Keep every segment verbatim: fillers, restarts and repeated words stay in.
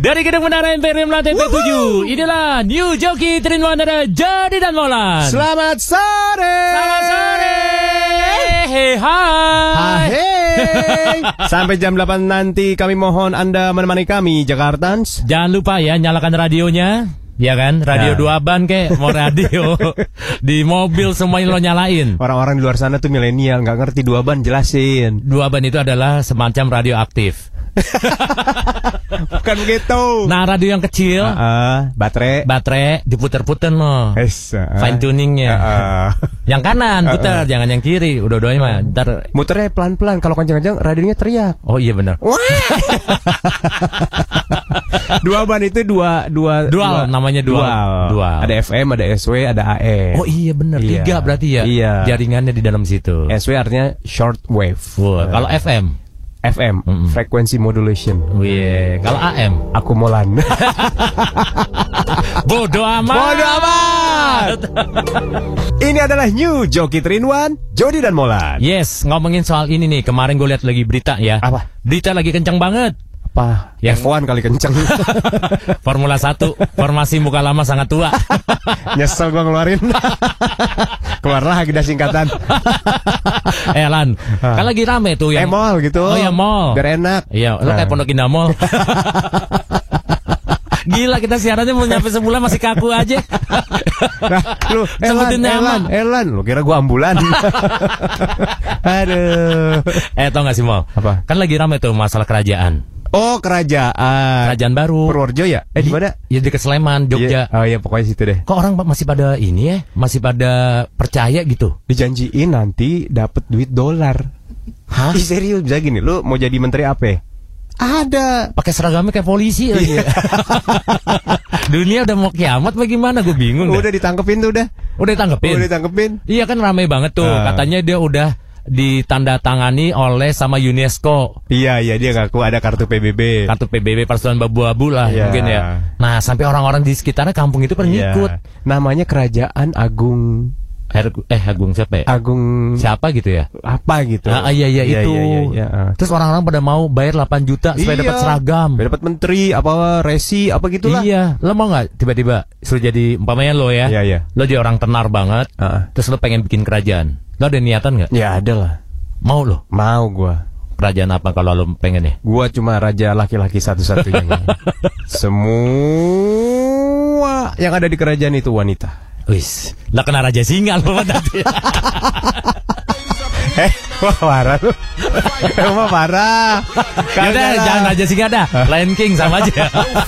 Dari Gedung Menara Imperium lantai tujuh, inilah New Joki tiga in satu ada Jody dan Molan. Selamat sore. Selamat sore. Hey, hai. Hai. Sampai jam delapan nanti kami mohon Anda menemani kami, Jakartans. Jangan lupa ya, nyalakan radionya. Ya kan, radio Ya. dua ban kek, mau radio di mobil semuanya lo nyalain. Orang-orang di luar sana tuh milenial, nggak ngerti dua ban, jelasin. Dua ban itu adalah semacam radioaktif. Bukan begitu. Nah, radio yang kecil, Uh, baterai. baterai diputer-puter no, Es, uh, fine tuningnya. uh, Yang kanan putar, jangan yang kiri. Udah-udahnya mah ntar. Muternya pelan-pelan. Kalau kencang-kencang, radionya teriak. Oh iya benar. Dua ban itu dua dua Dual, dua- namanya dual. Dual. Ada F M, ada S W, ada A M. Oh iya benar, Iya. tiga berarti ya. Iya. Jaringannya di dalam situ. S W artinya short wave. Wah, kalau F M, F M, Mm-mm. frequency modulation. wih, kalau A M, Aku molan. bodoh amat. Bodoh amat. Ini adalah New Joki tiga in satu, Jody dan Molan. Yes, ngomongin soal ini nih, kemarin gue lihat lagi berita ya. Apa? Berita lagi kencang banget. Apa? Yang- F satu kali kenceng. Formula satu, formasi muka lama sangat tua. Nyesel gua ngeluarin. Keluar lagi dah singkatan. Eh Lan, kan lagi rame tuh Eh yang mall gitu. Oh ya mall. Biar enak. Iya, lo Nah. kayak Pondok Indah Mall. Gila, kita siarannya mau nyampe sebulan masih kaku aja. Nah, lu Elan, Sebutin nama. Elan, Elan, lu kira gua ambulan. Aduh. Eh, tau gak sih Mal? Apa? Kan lagi rame tuh masalah kerajaan. Oh, kerajaan. Kerajaan baru. Purworejo ya? Eh, di mana? Ya di Sleman, Jogja. Iya. Oh iya, pokoknya situ deh. Kok orang masih pada ini ya? Masih pada percaya gitu? Dijanjiin nanti dapat duit dolar. Hah? Ih, serius bisa gini, lu mau jadi menteri apa? Ada. Pakai seragamnya kayak polisi lagi. Dunia udah mau kiamat bagaimana? Gue bingung. dah. Udah ditangkepin tuh udah. Udah ditangkepin. Udah ditangkepin. Iya kan ramai banget tuh. Ah. Katanya dia udah ditandatangani oleh sama UNESCO. Iya, iya dia ngaku ada kartu P B B. Kartu P B B Persatuan Babu-Abu lah Iya. mungkin ya. Nah, sampai orang-orang di sekitarnya kampung itu pada Iya. ngikut. Namanya Kerajaan Agung Her- eh Agung siapa ya? Agung Siapa gitu ya? apa gitu. Ah, iya iya itu. Iya, iya, iya. Terus orang-orang pada mau bayar delapan juta supaya Iya. dapat seragam. Biar dapat menteri apa resi apa gitulah. Iya, lo mau nggak tiba-tiba suruh jadi umpamanya lo ya? Iya, iya. Lo jadi orang tenar banget. Ah. Terus lo pengen bikin kerajaan. Lo ada niatan nggak? Ya ada lah. Mau lo? Mau gua. Kerajaan apa kalau lo pengen ya? Gua cuma raja laki-laki satu-satunya. Semua yang ada di kerajaan itu wanita. Wis, lah kena raja singa lo tadi. Eh, wah parah lu. Emang parah. Yaudah, Kagak lah. jangan raja singa dah. Lion King sama aja.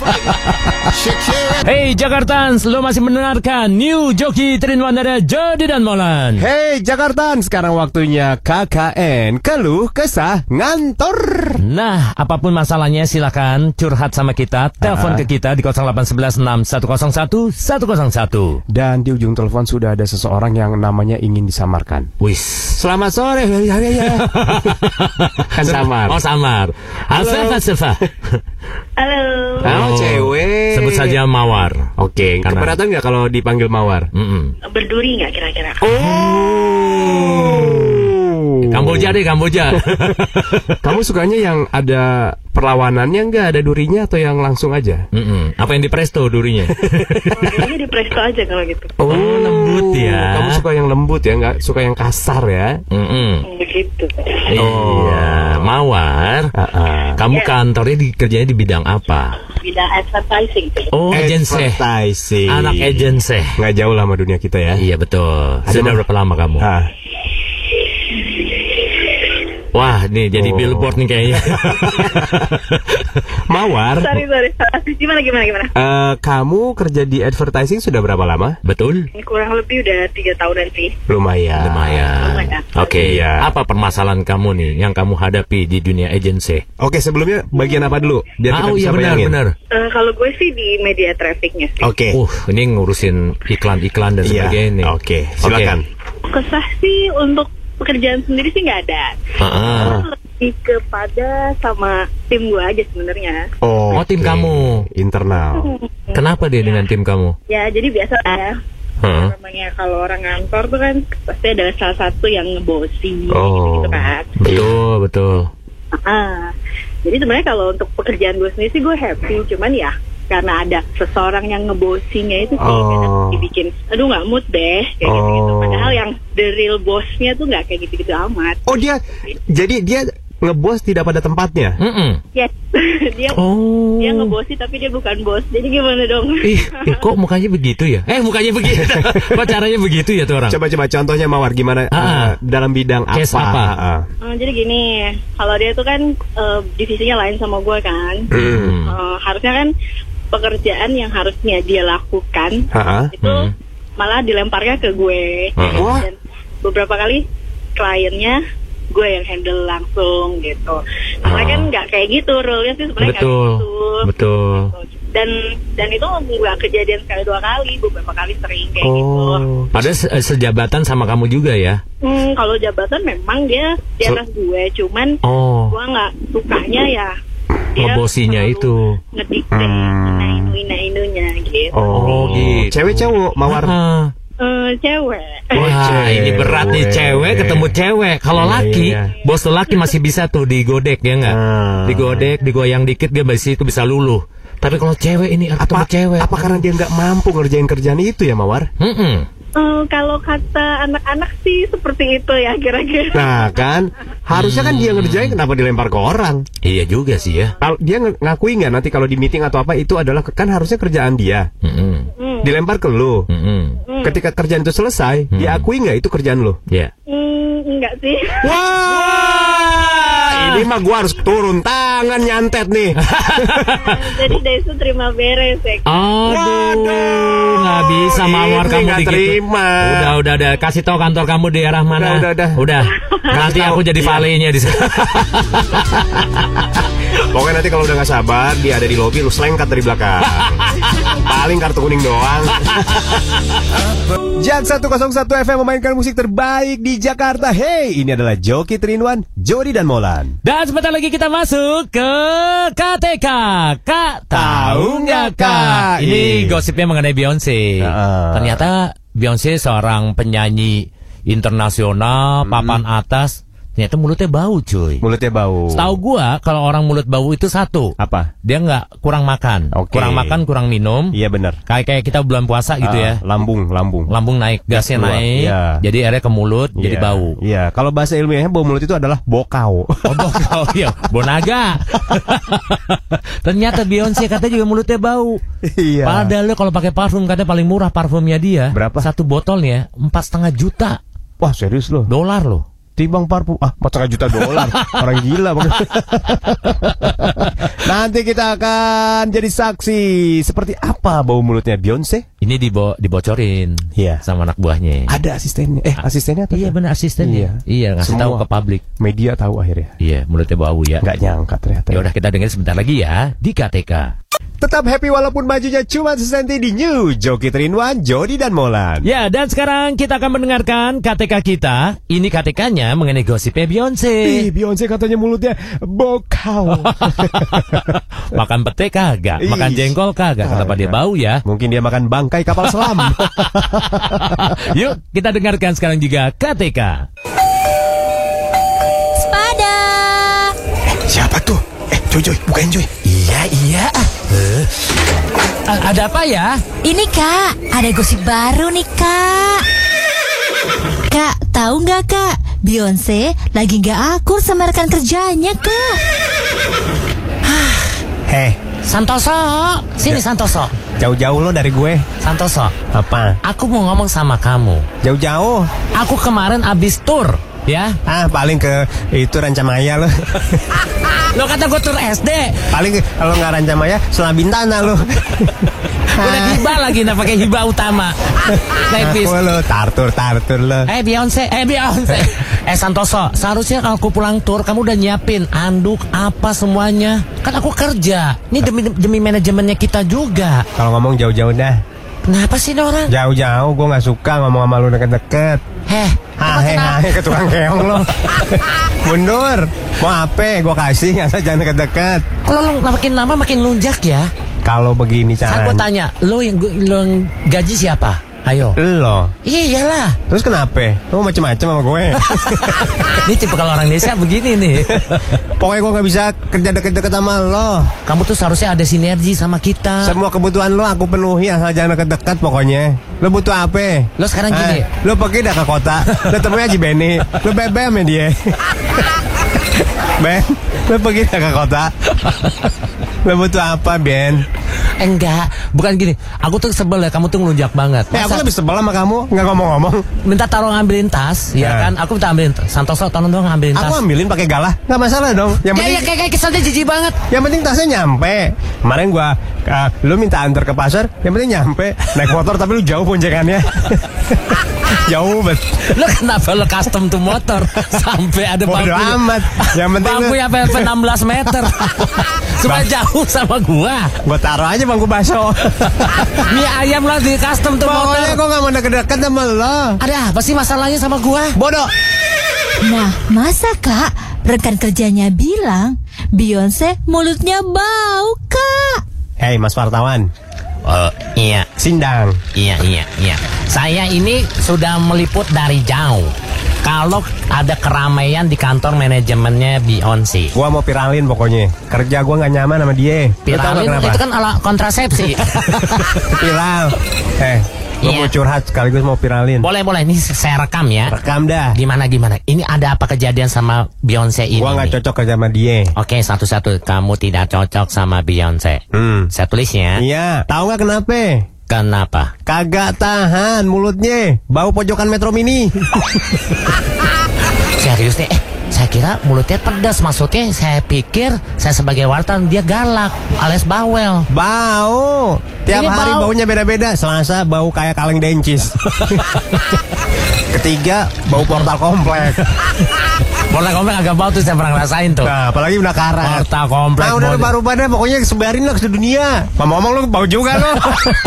Hey Jakartans, lo masih mendengarkan New Joki tiga in satu ada Jody dan Molan. Hey Jakarta, sekarang waktunya K K N, keluh kesah ngantor. Nah, apapun masalahnya silakan curhat sama kita. Telepon Ah. ke kita di nol delapan satu satu enam satu nol satu satu nol satu. Dan di ujung telepon sudah ada seseorang yang namanya ingin disamarkan. Wis. Selamat sore. Ya, ya, ya. Kan samar. Oh samar. Alfa Alfa. Halo. Oh, cewek. Sebut saja Mawar. Oke, Karena- keberatan nggak kalau dipanggil Mawar? Mm-mm. Berduri nggak kira-kira? Oh. Kamboja deh Kamboja. Kamu sukanya yang ada perlawanannya nggak, ada durinya atau yang langsung aja? Mm-mm. Apa yang di presto durinya? Kayaknya di presto aja kalau gitu. Oh, lembut ya. Kamu suka yang lembut ya, nggak suka yang kasar ya? Mm-mm. Begitu. Iya, Mawar. Ah, Kamu Ya. kantornya di kerjanya di bidang apa? Bidang advertising. Oh, agensi. Advertising. Anak agensi. Nggak jauh lah sama dunia kita ya. Iya betul. Ada Sudah ma- berapa lama kamu? Ah. Wah, nih jadi Oh. billboard nih kayaknya. Mawar, Sorry, sorry. Gimana, gimana, gimana? eh, kamu kerja di advertising sudah berapa lama? Betul? Kurang lebih udah tiga tahunan sih. Lumayan. Lumayan. Lumayan. Oke, Iya. apa permasalahan kamu nih yang kamu hadapi di dunia agensi? Oke, sebelumnya bagian apa dulu? Biar kita oh bisa iya benar bayangin. benar. Eh, kalau gue sih di media trafficnya sih. Oke. Uh, ini ngurusin iklan-iklan dan Iya. sebagainya nih. Oke, silakan. Kesah sih untuk pekerjaan sendiri sih nggak ada. Ah. Lebih kepada sama tim gue aja sebenarnya. Oh, tim Oke. kamu. Internal. Kenapa dia dengan tim kamu? Ya, jadi biasa ya. Hah? Namanya kalau orang kantor tuh kan pasti ada salah satu yang ngebosi Oh, gitu kan. betul betul. Ah, Jadi sebenarnya kalau untuk pekerjaan gue sendiri sih gue happy, cuman ya karena ada seseorang yang ngebosinya itu sih Oh. kadang dibikin, aduh nggak mood deh kayak Oh. gitu-gitu. Padahal yang the real bosnya tuh nggak kayak gitu-gitu amat. Oh dia, jadi dia ngebos tidak pada tempatnya. Mm-mm. Yes, dia Oh. dia ngebosi tapi dia bukan bos. Jadi gimana dong? Ih, ih, kok mukanya begitu ya? Eh, mukanya begitu. Kok caranya begitu ya tuh orang? Coba-coba contohnya Mawar gimana Ah. uh, dalam bidang Case apa? apa? Ah, ah. Eh, jadi gini, kalau dia tuh kan eh, divisinya lain sama gue kan. Hmm. Eh, harusnya kan pekerjaan yang harusnya dia lakukan Ah, ah. itu Hmm. malah dilemparnya ke gue. Hmm. Wah. Dan beberapa kali kliennya gue yang handle langsung gitu. Sebenarnya Oh. kan nggak kayak gitu, rule-nya sih sebenarnya nggak Betul. gitu. Betul. Dan dan itu nggak kejadian sekali dua kali, beberapa kali sering kayak gitu. Oh. Ada se- sejabatan sama kamu juga ya? Hmm, kalau jabatan memang dia di atas gue, cuman Oh. gue nggak sukanya ya dia Ngebosinya selalu itu. ngedikte Hmm. ina-inu ina-inunya gitu. Oh, gitu. Cewek cowok Mawar. Ah. Eh, cewek. Wah, cewek. ini berat nih, cewek ketemu cewek. Kalau Iya, laki, iya. bos laki masih bisa tuh digodek ya nggak? Ah. Digodek, digoyang dikit dia masih itu bisa luluh. Tapi kalau cewek ini ketemu Apa cewek. apa karena dia nggak mampu ngerjain kerjaan itu ya Mawar? Mm-mm. Eh, kalau kata anak-anak sih seperti itu ya kira-kira. Nah kan, harusnya kan dia ngerjain, kenapa dilempar ke orang? Iya juga sih ya. Kalau dia ng- ngakui nggak nanti kalau di meeting atau apa itu adalah kan harusnya kerjaan dia, Mm-mm. Hmm. dilempar ke lu. Mm-mm. Hmm. Ketika kerjaan itu selesai, dia akui nggak itu kerjaan lu? Ya. Hmm, enggak sih. Wah, ini mah gua harus turun tangan nyantet nih. Jadi dari itu terima beres ya. Aduh, nggak bisa Mawar Ini kamu nggak dikit. terima. Udah, udah, udah. Kasih tahu kantor kamu di daerah mana. Udah, udah, udah. Nanti aku jadi Iya. valenya di sana. Pokoknya nanti kalau udah nggak sabar, dia ada di lobi, lu selengkat dari belakang. Paling kartu kuning doang. Jam seratus satu F M memainkan musik terbaik di Jakarta. Hey, ini adalah Joki tiga in satu, Jody dan Molan. Dan sebentar lagi kita masuk ke K T K. Kak, tahu nggak Kak? Ini gosipnya mengenai Beyonce. Uh. Ternyata Beyonce seorang penyanyi internasional, papan atas. Ternyata mulutnya bau cuy. Mulutnya bau. Setahu gua kalau orang mulut bau itu satu, Apa? dia nggak kurang makan, Oke. kurang makan, kurang minum. Iya benar. Kayak kayak kita bulan puasa gitu ya, Ah, lambung, lambung. lambung naik, gasnya keluar, naik, iya. jadi airnya ke mulut, jadi Iya, bau. Iya, kalau bahasa ilmiahnya bau mulut itu adalah bokau. Oh, bau, iya, bonaga. Ternyata Beyonce katanya juga mulutnya bau. Iya. Padahal lo kalau pakai parfum katanya paling murah parfumnya dia. Berapa? Satu botolnya empat setengah juta Wah, serius loh. dolar loh. Timbang parfum ah empat setengah juta dolar. Orang gila Bang. Nanti kita akan jadi saksi seperti apa bau mulutnya Beyonce. Ini dibo dibocorin Iya. sama anak buahnya. Ada asistennya. Eh, asistennya atau Iya benar asistennya. Iya, ngasih Semua tahu ke publik. media tahu akhirnya. Iya, mulutnya bau ya. Nggak nyangka ternyata. Ya udah kita dengerin sebentar lagi ya di K T K. Tetap happy walaupun majunya cuma sesenti di New Joki tiga in satu, Jody dan Molan. Ya, dan sekarang kita akan mendengarkan K T K kita. Ini K T K-nya mengenai gosipnya Beyonce. Ih, Beyonce katanya mulutnya bokau. Makan pete kagak, makan Ih, jengkol kagak. Kenapa dia kagak. bau ya? Mungkin dia makan bangkai kapal selam. Yuk, kita dengarkan sekarang juga K T K. Sepada. Siapa tuh? Eh, Joy, Joy, bukain Joy. Iya, iya. Eh. A- Ada apa ya? Ini Kak, ada gosip baru nih Kak. Kak, tahu nggak Kak? Beyonce lagi nggak akur sama rekan kerjanya Kak. Heh, Santoso, sini Santoso. jauh-jauh lo dari gue. Santoso, Apa? aku mau ngomong sama kamu. Jauh-jauh. Aku kemarin abis tur, ya. Ah, paling ke itu Rancamaya lo. Lo kata gue tur S D. Paling kalau nggak Rancamaya, Selabintana lo. Udah hibah lagi, nah pakai hibah utama. Nepis. Aku lo tartur tartur lo. Eh Beyonce, eh Beyonce. Eh Santoso, seharusnya kalau aku pulang tur kamu udah nyiapin anduk apa semuanya. Kan aku kerja. Ini demi demi manajemennya kita juga. Kalau ngomong jauh-jauh dah. Kenapa sih ini orang? Jauh-jauh, gue nggak suka ngomong sama lu deket-deket. Heh, emang Hahe kenapa? hahe ke tukang keong lo. Mundur. Mau apa? Gue kasih, asal jangan deket-deket. Kalau lo makin lama makin lunjak ya. Kalau begini Saya gue caranya. tanya, lo yang lo yang gaji siapa? Ayo. Lo. Iyalah. Terus kenapa? Lo macem-macem sama gue. Ini tipe kalau orang Indonesia begini nih. Pokoknya gue gak bisa kerja deket-deket sama lo. Kamu tuh seharusnya ada sinergi sama kita. Semua kebutuhan lo aku penuhi, asal jangan deket-deket pokoknya. Lo butuh apa? Lo sekarang gini. Eh, lo pergi dah ke kota. Lo temui Haji Benny. Lo bebem sama dia. Ben, lo pergi dah ke kota. Lo butuh apa, Ben? Enggak, bukan gini. Aku tuh sebel ya, kamu tuh ngelunjak banget. Eh, aku lebih sebel sama kamu, nggak ngomong-ngomong. Minta taruh ngambilin tas, ya Nah. kan? Aku minta ambilin tas. Santoso, tolong dong ngambilin tas. Aku ambilin pakai galah, nggak masalah dong. Yang Ya, penting, ya kayak kayak keselnya jijik banget. yang penting tasnya nyampe. Kemarin gua, uh, lu minta antar ke pasar, yang penting nyampe. Naik motor tapi lu jauh boncengannya. Jauh bet. Lo kenapa lo custom tuh motor sampai ada Bodo bangku? amat. Yang penting bangku lu- yang sampai enam belas meter. Supaya jauh sama gua. Gua taruh aja bangku bakso. Mie ayam lo di custom tuh Pokoknya motor. gua nggak mau deket-deket sama lo. Ada apa sih masalahnya sama gua? Bodoh. Nah, masa Kak, rekan kerjanya bilang Beyonce mulutnya bau, Kak. Hei Mas wartawan, Oh, iya. sindang. Iya, iya, iya. Saya ini sudah meliput dari jauh. Kalau ada keramaian di kantor manajemennya Beyonce. Gua mau viralin pokoknya. Kerja gua nggak nyaman sama dia. Lu tahu nggak Viralin kenapa? itu kan ala kontrasepsi. Viral. Eh, gua Iya. mau curhat sekaligus mau viralin. Boleh, boleh. Ini saya rekam ya. Rekam dah. Gimana, gimana? Ini ada apa kejadian sama Beyonce ini? Gua nggak nih? cocok kerja sama dia. Oke, satu-satu. Kamu tidak cocok sama Beyonce. Hmm. Saya tulis ya. Iya. Tahu nggak kenapa? Kenapa? Kagak tahan mulutnya. Bau pojokan Metro Mini. Serius nih? Eh, saya kira mulutnya pedas. Maksudnya saya pikir saya sebagai wartawan dia galak alias bawel. Bau. Tiap Ini hari bau. baunya beda-beda. Selasa bau kayak kaleng dencis. Ketiga bau portal komplek. Portal komplek agak bau tuh saya pernah ngerasain tuh. Nah, apalagi udah karat. Portal komplek. Nah, udah bau- baru pada pokoknya sebarin lah ke dunia. Ngomong-ngomong lu bau juga lo.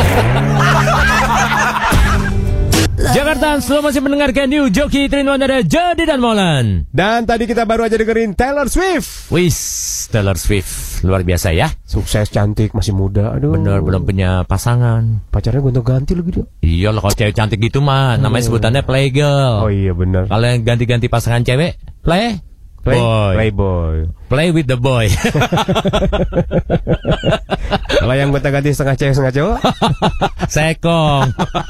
Jakarta, selalu masih mendengarkan New Joki tiga in satu ada Jody dan Molan. Dan tadi kita baru aja dengerin Taylor Swift. Wis, Taylor Swift luar biasa ya. Sukses, cantik, masih muda. Aduh. Bener, belum punya pasangan. Pacarnya gonta-ganti lagi dia. Iya lah, kalau cewek cantik gitu mah namanya sebutannya playgirl. Oh iya bener. Kalau yang ganti-ganti pasangan cewek, play, Play, boy, Playboy. play with the boy. Kalau yang gonta-ganti setengah cewek setengah cowok. Sekong.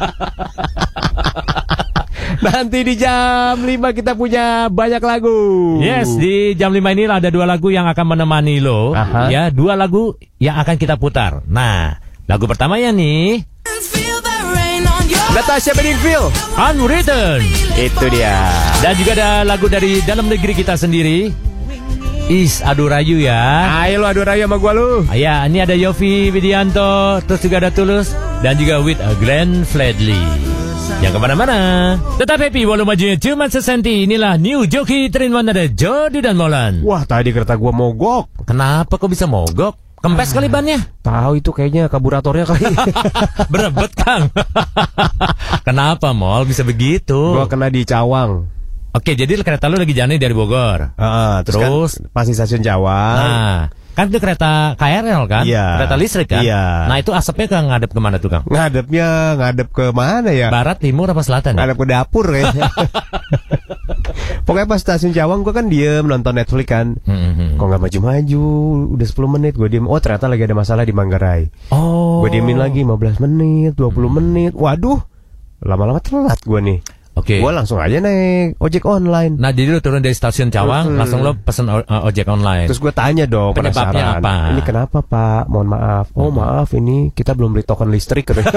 Nanti di jam lima kita punya banyak lagu. Yes, di jam lima ini ada dua lagu yang akan menemani lo. Aha. Ya, dua lagu yang akan kita putar. Nah, lagu pertamanya nih, Natasha Bedingfield. Unwritten. Itu dia. Dan juga ada lagu dari dalam negeri kita sendiri, Is Adu Rayu ya. Ayo lu adu rayu sama gua lu. Ah, ya, ini ada Yofi Widianto, terus juga ada Tulus, dan juga with a Glenn Fredly. Yang kemana-mana. Tetap happy walau majunya cuma sesenti. Inilah New Joki tiga in satu ada Jody dan Molan. Wah, tadi kereta gua mogok. Kenapa kok bisa mogok? Kempes kali bannya. Tahu itu kayaknya karburatornya kali. Berebet, Kang. Kenapa, Mol? Bisa begitu? Gua kena di Cawang. Oke, jadi kereta lu lagi jalan dari Bogor. Heeh, terus, Terus? kan pas di stasiun Cawang. Nah, kan itu kereta K R L kan? Iya. Kereta listrik kan? Iya. Nah, itu asapnya ke ngadep kemana tuh, Kang? Ngadepnya ngadep ke mana ya? Barat, timur, apa selatan? Ya? Ngadep ke dapur kayaknya. Pokoknya pas stasiun Cawang gua kan diem nonton Netflix kan. Hmm. Kok nggak maju-maju? Udah sepuluh menit gue diem. Oh ternyata lagi ada masalah di Manggarai. Oh. Gue diemin lagi lima belas menit, dua puluh menit. Waduh, lama-lama telat gue nih. Oke. Gue langsung aja naik ojek online. Nah, jadi lu turun dari stasiun Cawang, Hmm. langsung lo pesen o- uh, ojek online. Terus gue tanya dong Penyebabnya penasaran. apa? Ini kenapa Pak? Mohon maaf. Oh maaf ini kita belum beli token listrik. katanya.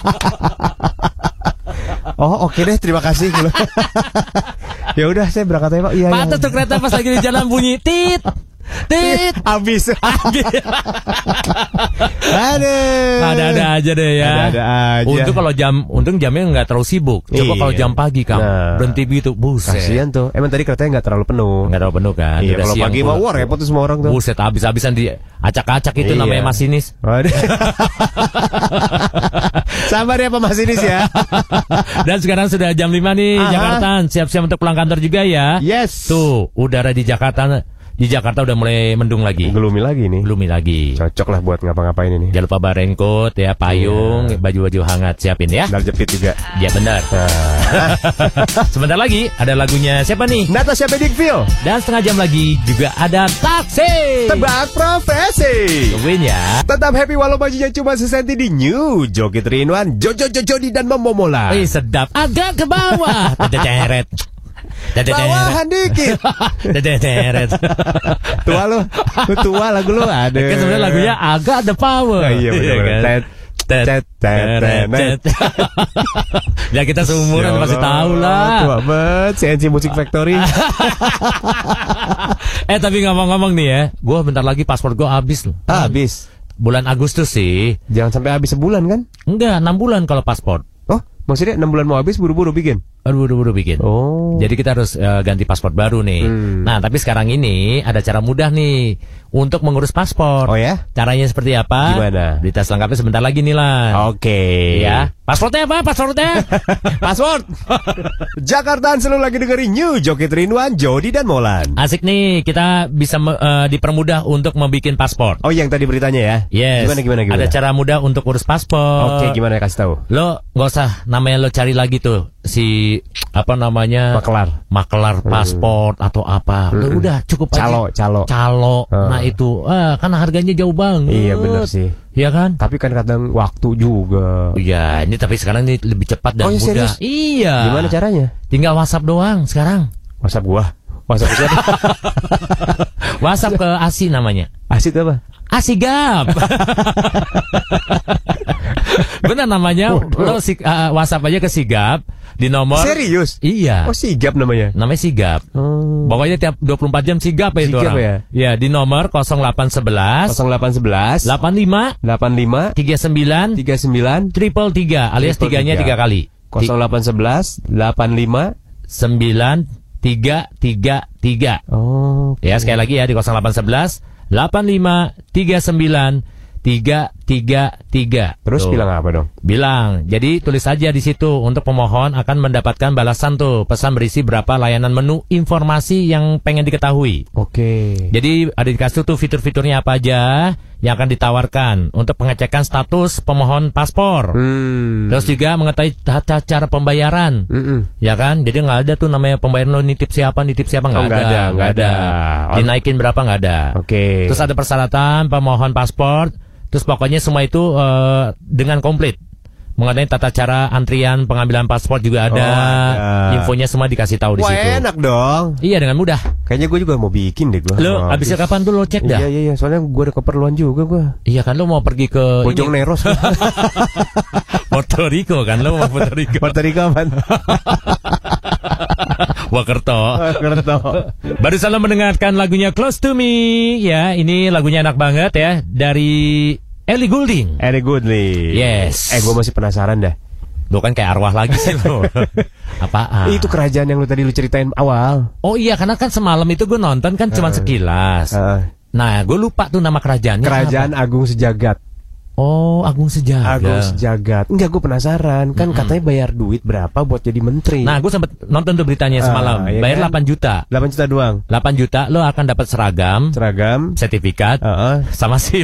Oh oke deh terima kasih. Ya udah saya berangkat aja Pak. Iya. Pantes iya. tuh kereta pas lagi di jalan bunyi tit. Tit. Habis. Aduh. Ada-ada aja deh ya. Ada-ada aja. Untung kalau jam, untung jamnya nggak terlalu sibuk. Coba Iya. kalau jam pagi, Kang, Nah. berhenti begitu, buset. Kasian tuh. Emang tadi keretanya nggak terlalu penuh. Nggak terlalu penuh kan. Iya Udah kalau siang pagi pula. mau war repot tuh semua orang tuh. Buset, habis-habisan di acak-acak itu Iya. namanya masinis. Waduh. Sabar ya Pak Masinis ya. Dan sekarang sudah jam lima nih, Aha. Jakarta. Siap-siap untuk pulang kantor juga ya. Yes. Tuh, udara di Jakarta Di Jakarta udah mulai mendung lagi. Gelumi lagi nih. Gelumi lagi. Cocok lah buat ngapa-ngapain ini. Jangan lupa bawa raincoat ya, payung, yeah. baju-baju hangat siapin ya. Sandal jepit juga. Ya benar. Nah. Sebentar lagi ada lagunya siapa nih? Natasha Bedingfield. Dan setengah jam lagi juga ada Taksi. Tebak profesi. Tungguin ya. Tetap happy walau bajunya cuma sesenti di New Joki tiga in satu. Jojo Jojodi dan Momola. Wih sedap. Agak ke bawah. Teret. Bawahan dikit. Teret. Tua lo. Lu tua lagu lu ada. Kan sebenarnya lagunya agak ada power. Oh, iya benar. Tet tet tet. Ya kita seumuran pasti tahu lah. Tua banget C N C Music Factory. Eh tapi ngomong-ngomong nih ya, gue bentar lagi paspor gue habis loh. Habis. Bulan Agustus sih. Jangan sampai habis sebulan kan? Enggak, enam bulan kalau paspor. Oh, maksudnya enam bulan mau habis buru-buru bikin? Buru-buru bikin. Oh. Jadi kita harus uh, ganti paspor baru nih. Hmm. Nah, tapi sekarang ini ada cara mudah nih untuk mengurus paspor. Oh ya? Caranya seperti apa? Gimana? Berita selengkapnya sebentar lagi nih lah. Oke. Okay. Ya. Pasportnya apa? Pasportnya? Paspor. Jakartaan selalu lagi dengerin New Joki tiga in satu, Jody dan Molan. Asik nih, kita bisa uh, dipermudah untuk membuat paspor. Oh, yang tadi beritanya ya? Yes. Gimana gimana gimana? Ada cara mudah untuk urus paspor. Oke, okay, gimana kasih tahu? Lo nggak usah namanya lo cari lagi tuh si apa namanya makelar makelar paspor hmm. atau apa. Lo hmm. udah cukup calo aja. calo calo. Hmm. Nah itu, ah, kan harganya jauh banget. Iya benar sih. Iya kan? Tapi kan kadang waktu juga. Iya, ini tapi sekarang ini lebih cepat dan oh, ya, mudah. Serius? Iya. Gimana caranya? Tinggal WhatsApp doang sekarang. WhatsApp gua. WhatsApp siapa? WhatsApp ke Asi namanya. Asi itu apa? Asigap. Benar namanya. Lo si, uh, WhatsApp aja ke Sigap di nomor. Serius? Iya. Oh, Sigap namanya. Namanya Sigap. Hmm. Pokoknya tiap dua puluh empat jam Sigap ya itu orang. Ya? Ya, di nomor nol delapan satu satu nol delapan satu satu delapan lima delapan lima tiga sembilan tiga sembilan triple tiga alias tiganya tiga kali. nol delapan satu satu delapan lima sembilan tiga tiga tiga. Oh. Okay. Ya, sekali lagi ya di nol delapan satu satu delapan lima tiga sembilan tiga tiga tiga. Terus tuh. Bilang apa dong? Bilang. Jadi tulis aja di situ untuk pemohon akan mendapatkan balasan tuh pesan berisi berapa layanan menu informasi yang pengen diketahui. Oke. Okay. Jadi ada dikasih tuh fitur-fiturnya apa aja yang akan ditawarkan untuk pengecekan status pemohon paspor. Hmm. Terus juga mengetahui tata cara pembayaran. Mm-mm. Ya kan? Jadi nggak ada tuh namanya pembayaran lo nitip siapa, nitip siapa nggak oh, ada. ada. Nggak ada. ada. Dinaikin berapa nggak ada. Oke. Okay. Terus ada persyaratan pemohon paspor. Terus pokoknya semua itu uh, dengan komplit. Mengenai tata cara antrian pengambilan paspor juga ada. Oh, ada. Infonya semua dikasih tahu di Wah, situ. Enak dong. Iya, dengan mudah. Kayaknya gue juga mau bikin deh gue. Lo oh, abisnya kapan tuh lo cek dah? Iya iya iya, soalnya gue ada keperluan juga gue. Iya kan, lo mau pergi ke Bojong Neros. Puerto Rico kan, lo mau Puerto Rico. Puerto Rico apaan? Wakerto. Wakerto. Baru saja mendengarkan lagunya Close to Me. Ya, ini lagunya enak banget ya, dari Ellie Goulding. Ellie Goulding. Yes. Eh, gue masih penasaran dah. Lo kan kayak arwah lagi sih lo. Apaan? Itu kerajaan yang lo tadi lo ceritain awal. Oh iya, karena kan semalam itu gue nonton kan cuma sekilas. Uh. Nah, gue lupa tuh nama kerajaannya. Kerajaan apa? Agung Sejagat. Oh, Agung Sejagat. Agung Sejagat. Enggak, gue penasaran. Kan mm-hmm. katanya bayar duit berapa buat jadi menteri. Nah, gue sempet nonton tuh beritanya semalam. Uh, iya bayar kan? delapan juta. delapan juta doang. delapan juta lo akan dapat seragam. Seragam. Sertifikat. Uh-uh. Sama SIM.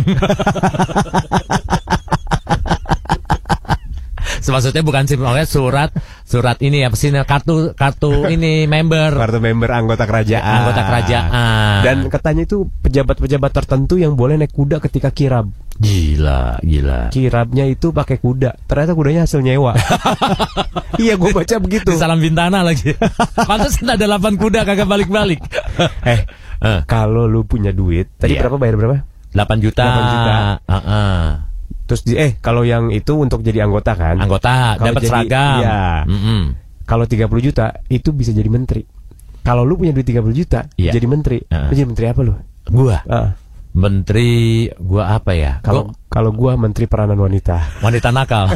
Maksudnya bukan SIM, maksudnya surat surat ini apa sih, kartu kartu ini member, kartu member anggota kerajaan. Anggota kerajaan. Dan katanya itu pejabat-pejabat tertentu yang boleh naik kuda ketika kirab. Gila, gila. Kirabnya itu pakai kuda. Ternyata kudanya hasil nyewa. Iya, gue baca begitu. Di Salam Bintana lagi. Pantas ada delapan kuda kagak balik-balik. eh, uh. kalau lu punya duit, tadi yeah. berapa bayar berapa? delapan juta. delapan juta. Uh-uh. Terus di, eh kalau yang itu untuk jadi anggota kan? Anggota, dapat seragam. Iya. Mm-hmm. Kalau tiga puluh juta itu bisa jadi menteri. Kalau lu punya duit tiga puluh juta, yeah. jadi menteri. Uh. Lu jadi menteri apa lu? Gua. Uh. Menteri gua apa ya? Kalau kalau gua menteri peranan wanita. Wanita nakal.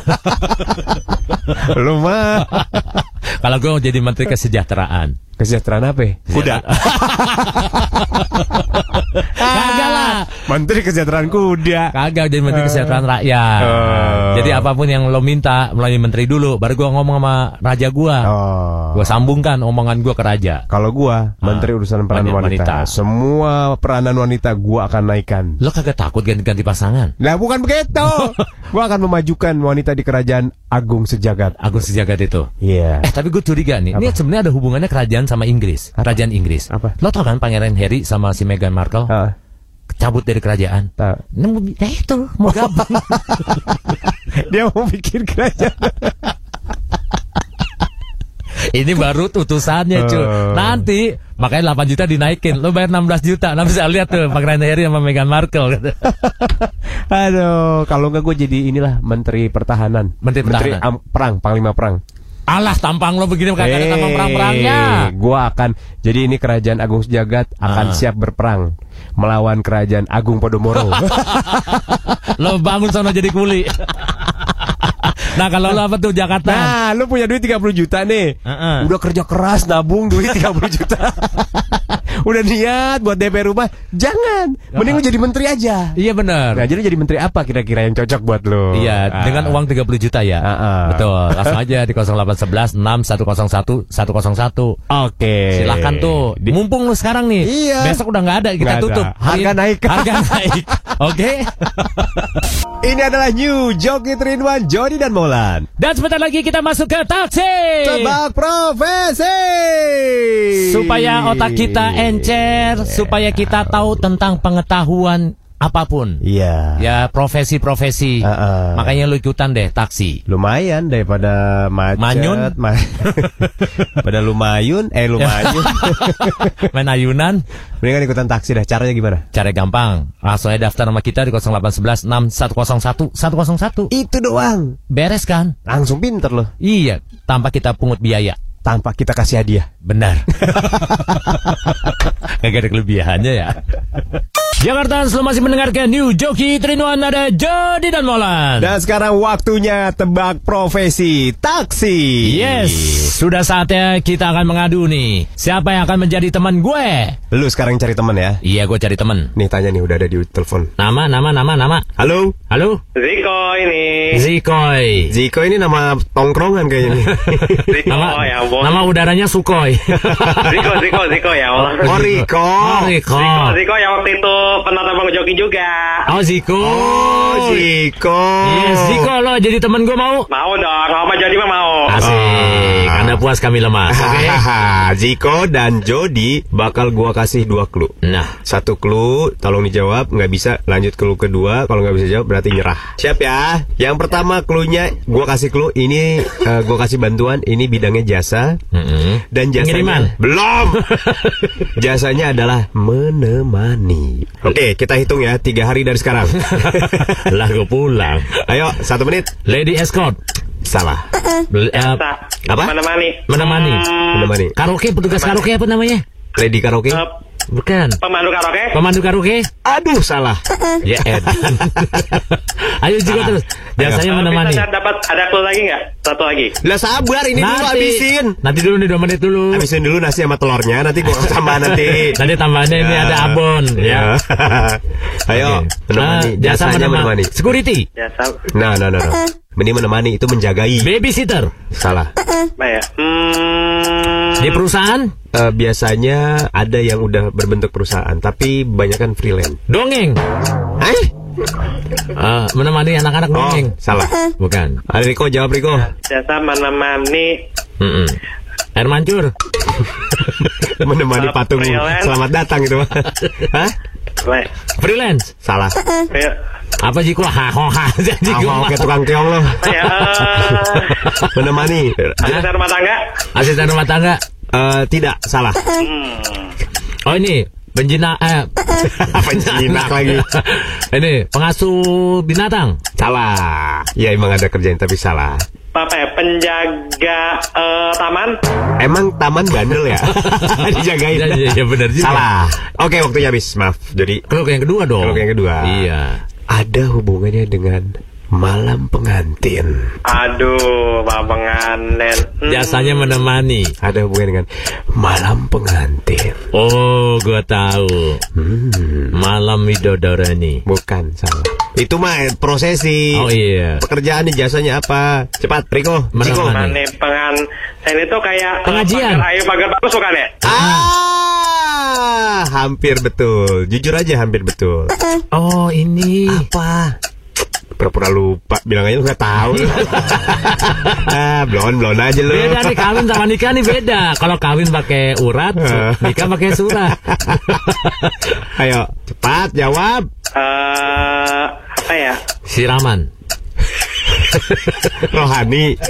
Lu mah. Kalau gua jadi menteri kesejahteraan. Kesejahteraan apa? Kuda. Kagak lah. Menteri Kesejahteraan Kuda. Kagak jadi Menteri Kesejahteraan Rakyat. Uh. Jadi apapun yang lo minta melalui menteri dulu, baru gua ngomong sama raja gua. Oh. Gua sambungkan omongan gua ke raja. Kalau gua Menteri Urusan Peranan wanita. wanita, semua peranan wanita gua akan naikkan. Lo kagak takut ganti-ganti pasangan? Nah, bukan begitu. Gua akan memajukan wanita di Kerajaan Agung Sejagat. Agung Sejagat itu. Iya. Yeah. Eh tapi gue curiga nih. Apa? Ini sebenarnya ada hubungannya kerajaan sama Inggris. Apa? Kerajaan Inggris. Apa? Lo tau kan Pangeran Harry sama si Meghan Markle? Uh. Cabut dari kerajaan. Tahu. Nah, itu mau gabung. Dia mau bikin kerajaan. Ini baru utusannya cuy. Uh. Nanti makanya delapan juta dinaikin. Lo bayar enam belas juta. Nanti bisa lihat tuh Pangeran Harry sama Meghan Markle. Aduh, kalau enggak gue jadi inilah Menteri Pertahanan. Menteri Pertahanan. Menteri um, Perang, Panglima Perang. Alah, tampang lo begini kagak ada tampang perang-perangnya. Gua akan jadi ini Kerajaan Agung Sejagat akan uh. siap berperang melawan Kerajaan Agung Podomoro. Lo bangun sono jadi kuli. Nah kalau lo apa tuh Jakarta? Nah lo punya duit tiga puluh juta nih. uh-uh. Udah kerja keras nabung duit tiga puluh juta. Udah niat buat D P rumah. Jangan, mending lo jadi menteri aja. Iya benar. Nah jadi jadi menteri apa kira-kira yang cocok buat lo? Iya ah. dengan uang tiga puluh juta ya. uh-uh. Betul. Langsung aja di nol delapan satu satu enam satu nol satu satu nol satu. Oke. Silahkan tuh. Di... Mumpung lo sekarang nih. Iya. Besok udah nggak ada kita gak tutup. Ada. Harga naik. Harga naik. Oke. Ini adalah New Joki tiga in satu Jody dan Molan. Dan sebentar lagi kita masuk ke taksi. Tebak profesi. Supaya otak kita encer, supaya kita tahu tentang pengetahuan apapun. Iya. Ya profesi-profesi. Uh-uh. Makanya lu ikutan deh taksi. Lumayan daripada macet. Manyun. Ma- Pada lumayun, eh lumayun. Main ayunan. Mendingan ikutan taksi dah. Caranya gimana? Cara gampang. Langsung aja daftar sama kita di nol delapan satu satu enam satu nol satu satu nol satu. Itu doang. Beres kan? Langsung pinter loh. Iya, tanpa kita pungut biaya. Tanpa kita kasih hadiah. Benar. Gak ada kelebihannya ya. Jakarta, selalu masih mendengarkan New Joki tiga in satu, ada Jody dan Molan. Dan sekarang waktunya tebak profesi taksi. Yes, sudah saatnya kita akan mengadu nih. Siapa yang akan menjadi teman gue? Lu sekarang cari teman ya? Iya, gue cari teman. Nih tanya nih, udah ada di telepon. Nama, nama, nama, nama. Halo? Halo? Ziko ini. Zikoy. Ziko ini nama tongkrongan kayaknya nih. Ziko nama, ya ampun. Nama udaranya Sukhoi. Ziko, Ziko, Ziko ya Allah. Oh Riko. Oh, Riko. Ziko, Ziko yang waktu itu pernah terbang joki juga. Oh Ziko. Oh Ziko. Yes, Ziko lo jadi teman gue mau? Mau dong, kalau mau jadi mah mau. Asik, Anda puas kami lemas. Oke. Okay? Ziko dan Jody bakal gua kasih dua clue. Nah, satu clue tolong dijawab, nggak bisa lanjut clue kedua. Kalau nggak bisa jawab berarti nyerah. Siap ya? Yang pertama clue-nya gua kasih clue ini uh, gua kasih bantuan ini bidangnya jasa. mm-hmm. Dan jasanya Pengiriman. Belum. Jasanya adalah menemani. Oke, kita hitung ya tiga hari dari sekarang. Lah gue pulang. Ayo satu menit. Lady escort. Salah. Bel- uh, Apa? Menemani. Menemani. Hmm, Menemani. Karaoke, petugas karaoke apa namanya? Lady karaoke. uh, Bukan. pemandu karaoke. Pemandu karaoke. Aduh salah. Ya Ed. Ayo juga terus. Jasanya Uh, menemani. Bisa dapat ada clue lagi nggak? Satu lagi. Lah sabar ini dulu habisin. Nanti dulu nih dua menit dulu. Habisin dulu nasi sama telurnya, nanti gua tambah nanti. Nanti tambahannya ini Ya. ada abon ya. Ayo, Oke. menemani. Ah, jasa Jasanya menemani. menemani. Security. Jasa. Nah, nah, nah, nah. Ini menemani itu menjagai. Babysitter. Salah. Apa ya? Hmm, Di perusahaan. Eh, biasanya ada yang udah berbentuk perusahaan, tapi banyak kan freelance. Dongeng. Eh? Ah, menemani anak-anak Oh, dongeng. salah. Bukan. Ada Riko, jawab Riko. jasa menemani. Mm-mm. Air mancur. Menemani Uh, patung freelance. selamat datang gitu. Hah? Le. Freelance. Salah. Ya. Apa sih kok ha ho ha jadi Ah, oke tukang keong loh. Ya, uh, Menemani. asisten rumah tangga. asisten rumah tangga. Eh, tidak, salah. Hmm. Oh ini penjina eh Penjinak lagi. ini pengasuh binatang. Salah. Ya emang ada kerjaan tapi salah. Apa ya? Penjaga uh, taman. Emang taman bandel ya? Dijagain. Ya, ya, ya benar juga. Salah. Oke, waktunya habis. Maaf. Jadi Kalau yang kedua dong. Kalau yang kedua. Iya. ada hubungannya dengan Malam pengantin. Aduh, malam pengantin. Hmm. Jasanya menemani. Ada hubungan dengan malam pengantin. Oh, gua tahu. Hmm. Malam Widodorani. Bukan, salah. Itu mah prosesi. Oh iya. Pekerjaan nih, jasanya apa? Cepat, Riko. Riko. Mane pengantin itu kayak Pengajian. Uh, pagar ayu pagar bagus bukan ya? Ah, hampir betul. Jujur aja hampir betul. Oh, ini. Apa? Pura-pura lupa, bilang aja lu nggak tahu. Ah, blon blon aja lu. Beda nih, kawin sama nikah nih beda. Kalau kawin pakai urat, nikah pakai surat. Ayo, cepat jawab. Eh, apa ya? Siraman. Rohani.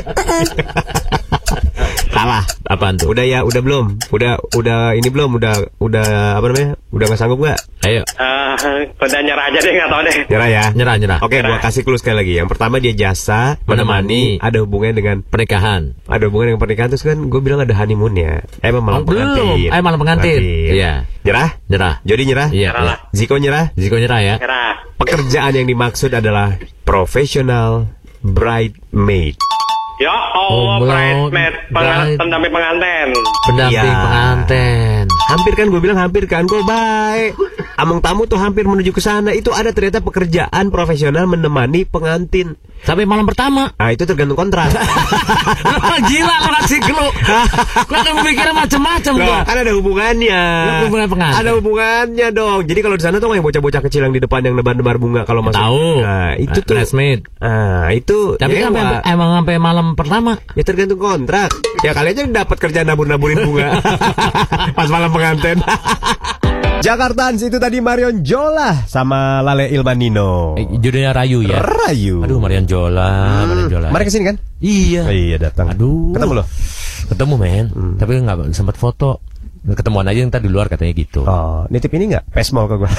Salah. Apaan tuh? Udah ya, udah belum? Udah udah ini belum? Udah udah apa namanya? Udah nggak sanggup nggak? Ayo. Eh, udah nyerah aja deh, nggak tahu deh. Nyerah ya. Nyerah, nyerah. Oke, gua kasih clue sekali lagi. Yang pertama dia jasa Menemani. menemani, ada hubungannya dengan Pernikahan. ada hubungan dengan pernikahan, terus kan gue bilang ada honeymoon ya. Eh, emang malam Oh, belum. pengantin. Eh, malam pengantin. Iya. Nyerah? Nyerah. Jody nyerah? Iya. Nyerah iya. lah. Ziko nyerah? Ziko nyerah ya. Nyerah. Pekerjaan yang dimaksud adalah profesional bridesmaid. Ya Oh, Allah, bridesmaid, bride- pengantin, pendamping pengantin. Pendamping Iya. pengantin. Hampir kan gue bilang hampir kan gue baik. Among tamu tuh hampir menuju ke sana. Itu ada ternyata pekerjaan profesional menemani pengantin. Sampai malam pertama. Ah, itu tergantung kontrak. Gila lo ngasih clue. Gua kan mikirnya macam-macam gua. Loh, kan ada hubungannya. Ada hubungan pengantin. Ada hubungannya dong. Jadi kalau di sana tuh yang bocah-bocah kecil yang di depan yang nebar-nebar bunga kalau masuk. Tahu. Nah, itu tuh. Bridesmaid. Ah, itu. Tapi kan nyewa. sampai- emang sampai malam pertama. Ya tergantung kontrak. Ya kali aja dapat kerjaan nabur-naburin bunga pas malam pengantin. Jakartans itu tadi Marion Jola sama Lale Ilmanino. Eh, judulnya Rayu ya. Rayu. Aduh, Marian Jola, Marian Jola. Mari kesini kan? Iya. Oh, iya datang. Aduh. Ketemu loh. Ketemu men. Tapi nggak sempat foto. Ketemuan aja ntar di luar katanya gitu. Oh, nitip ini nggak? Pesmol ke gue.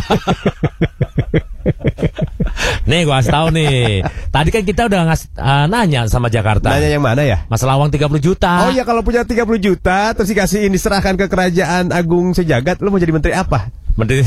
Nih gua kasih tahu nih. Tadi kan kita udah ngas, uh, nanya sama Jakarta. Nanya yang mana ya? Masalah uang tiga puluh juta. Oh ya, kalau punya tiga puluh juta terus dikasihin diserahkan ke kerajaan agung sejagat, lu mau jadi menteri apa? Menteri.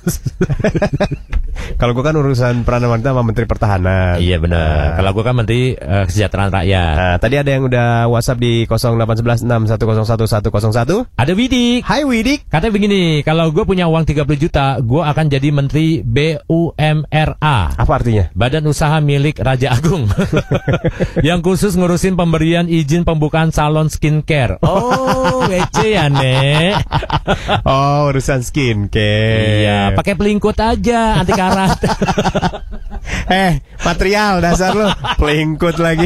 Kalau gue kan urusan peranan wanita sama menteri pertahanan. Iya benar. Kalau gua kan menteri uh, kesejahteraan rakyat. Nah, tadi ada yang udah WhatsApp di nol delapan satu satu enam satu nol satu satu nol satu. Ada Widik. Hai Widik. Katanya begini, kalau gue punya uang tiga puluh juta, gue akan jadi menteri B U M R A. Apa artinya? Badan usaha milik Raja Agung. Yang khusus ngurusin pemberian izin pembukaan salon skincare. Oh, kece ya, Nek. Oh, urusan skincare. Iya, pakai pelingkut aja, anti karat. Eh, material dasar lu. Pelingkut lagi.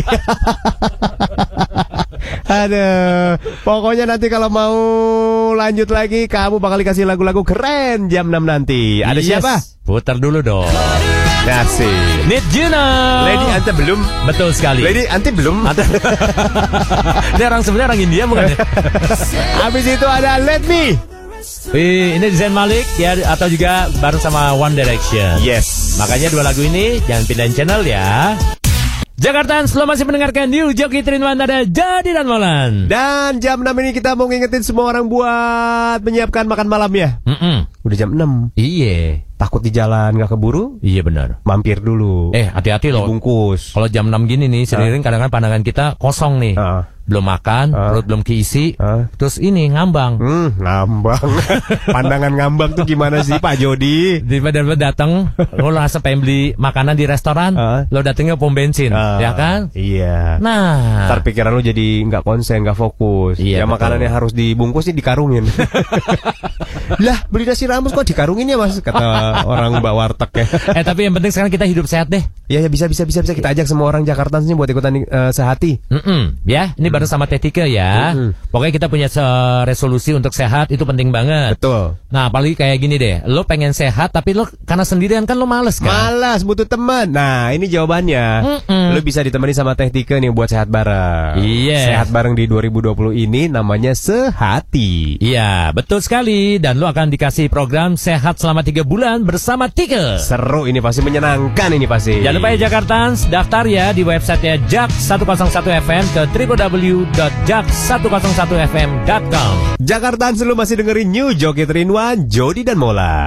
Aduh, pokoknya nanti kalau mau lanjut lagi, kamu bakal dikasih lagu-lagu keren jam enam nanti. Ada Yes. siapa? Putar dulu dong. Nasi. Need you know. Lady Ante belum. Betul sekali. Lady Ante belum. Ini orang sebenarnya orang India bukan ya? Habis itu ada Let Me. Wih, ini Zayn Malik ya, atau juga bareng sama One Direction. Yes. Makanya dua lagu ini jangan pindahin channel ya. Jakarta, lo masih mendengarkan New Joki tiga in satu ada Jadi dan Molan. Dan jam enam ini kita mau ngingetin semua orang buat menyiapkan makan malam ya. Mm-mm. Udah jam enam. Iya. Takut di jalan gak keburu, Iya benar. mampir dulu. Eh, hati-hati loh. Bungkus. Kalau jam enam gini nih, sering kadang-kadang pandangan kita kosong nih. Ah. Belum makan, Ah. perut belum keisi, Ah. terus ini ngambang. Hmm, ngambang. Pandangan ngambang tuh gimana sih Pak Jody? Tiba-tiba datang, lo langsung pengen beli makanan di restoran, Ah. lo datangnya pom bensin, Ah, ya kan? Iya. Nah, Ntar pikiran lu jadi nggak konsen, nggak fokus. Iya, ya betul. makanannya harus dibungkus nih dikarungin. Lah beli nasi rames kok dikarungin ya mas? Kata orang Mbak Warteg ya. eh tapi yang penting sekarang kita hidup sehat deh. Ya ya bisa bisa bisa bisa kita ajak semua orang Jakarta sini buat ikutan uh, sehati. Mm-mm, ya, ini bareng sama Teh Tika ya. Mm-mm. Pokoknya kita punya se- resolusi untuk sehat itu penting banget. Betul. Nah, apalagi kayak gini deh, lo pengen sehat tapi lo karena sendirian kan lo males kan? Malas butuh teman. Nah ini jawabannya. Mm-mm. Lu bisa ditemani sama Teh Tika nih buat sehat bareng. Iya. Sehat bareng di dua ribu dua puluh ini namanya Sehati. Iya, betul sekali. Dan lo akan dikasih program sehat selama tiga bulan bersama Tika. Seru ini pasti, menyenangkan ini pasti. Jangan lupa ya Jakartans, daftar ya di websitenya Jak seratus satu F M ke w w w dot jak seratus satu f m dot com. Jakarta selalu masih dengerin New Joki tiga in satu, Jody dan Molan.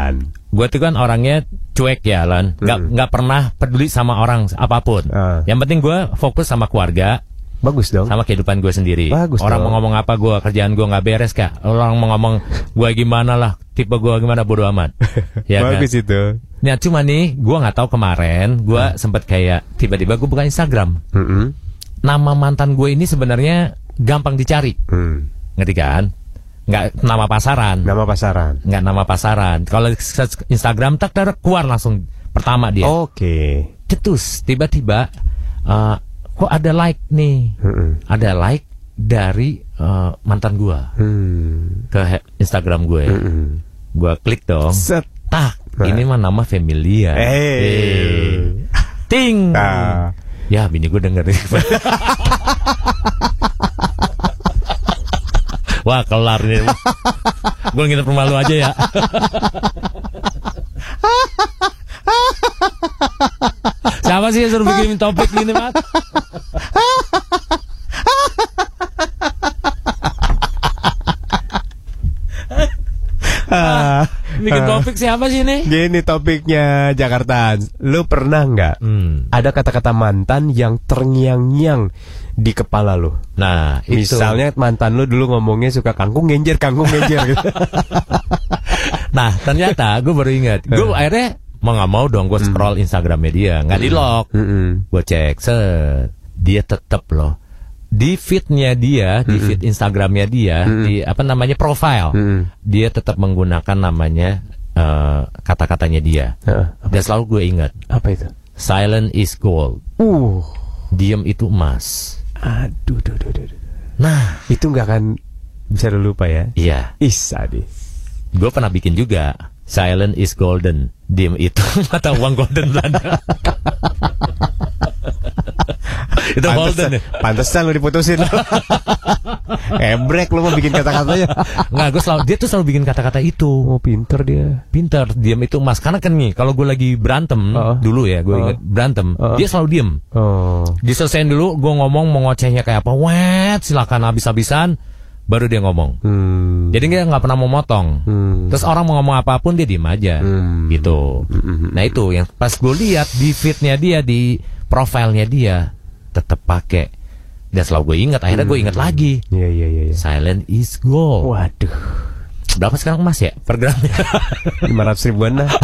gue tuh kan orangnya cuek ya, Lan. Nggak Hmm. nggak pernah peduli sama orang apapun. Ah. Yang penting gue fokus sama keluarga, Bagus dong. sama kehidupan gue sendiri. Bagus Orang dong. mau ngomong apa gue, kerjaan gue nggak beres kak. Orang mau ngomong gue gimana lah, tipe gue gimana, bodo amat. Ya kan? Bagus itu. Nah cuma nih, gue nggak tahu kemarin gue sempet kayak tiba-tiba gue buka Instagram. Mm-mm. Nama mantan gue ini sebenarnya gampang dicari, Hmm. ngerti kan? Nggak nama pasaran, Nama pasaran. nggak nama pasaran. Kalau search Instagram tak tak keluar langsung pertama dia. Oke. Cetus tiba-tiba uh, kok ada like nih, Mm-mm. ada like dari uh, mantan gue Hmm. ke he- Instagram gue. Mm-mm. Gue klik dong. Set. Tak, Nah. ini mah nama familia. Eh. Eh. Ting. Nah. Ya bini gue denger. Wah kelar nih. Gue nginep rumah lu aja ya. Siapa sih yang suruh bikin topik gini, Mas? Ah. Bikin topik siapa sih ini? Gini topiknya Jakarta. Lu pernah nggak Hmm. ada kata-kata mantan yang terngiang-ngiang di kepala lu? Nah, itu. Misalnya mantan lu dulu ngomongnya suka kangkung genjer, kangkung genjer gitu. Nah, ternyata gue baru ingat. Gue akhirnya mau nggak mau dong gue scroll Instagramnya dia, nggak di lock. Mm-mm. Gue cek, set, dia tetap loh di feednya dia, di feed Instagramnya dia, di apa namanya profile, Mm-mm. dia tetap menggunakan namanya eh, kata-katanya dia. Heeh. Dan selalu gue ingat, Apa itu? silent is gold, Uh. diam itu emas. Aduh, duh, duh, duh, duh. Nah, Itu nggak akan bisa lu lupa ya? iya, Ih, sadis. gue pernah bikin juga. Silent is golden, diam itu mata uang golden Belanda. Itu golden ya? Pantesan lu diputusin. Ebrek lu mau bikin kata-katanya. Nggak, gue selalu, dia tuh selalu bikin kata-kata itu. Oh, pinter dia. Pinter, diam itu emas. Karena kan nih, kalau gue lagi berantem Uh-uh. dulu ya, gue Uh-uh. inget berantem, Uh-uh. dia selalu diem. Oh. Diselesain dulu, gue ngomong mau ngocehnya kayak apa, wet, silakan habis-habisan, baru dia ngomong. Hmm. Jadi dia nggak pernah mau motong. Hmm. Terus orang mau ngomong apapun dia diem aja, Hmm. gitu. Hmm. Nah itu yang pas gue lihat di feednya dia, di profilnya dia, tetap pakai. Dan selalu gue ingat, akhirnya gue ingat lagi. Iya, iya, iya. iya. Silent is gold. Waduh. Berapa sekarang Mas ya per gramnya? lima ratus ribuan lah.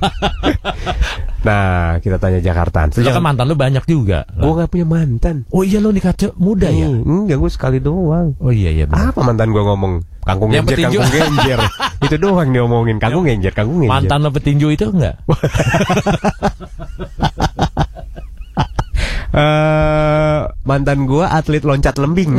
Nah, kita tanya Jakarta. Lu kan mantan lu banyak juga. Gue gak punya mantan. Oh iya lo nikah ce- muda ya? Nih, enggak, gue sekali doang. Oh iya iya benar. Apa mantan gue ngomong? Kangkung Yang genjer, petinju. kangkung genjer. Itu doang dia omongin. Kangkung genjer, kangkung genjer. Mantan lo petinju itu enggak? Eh, mantan gue atlet loncat lembing.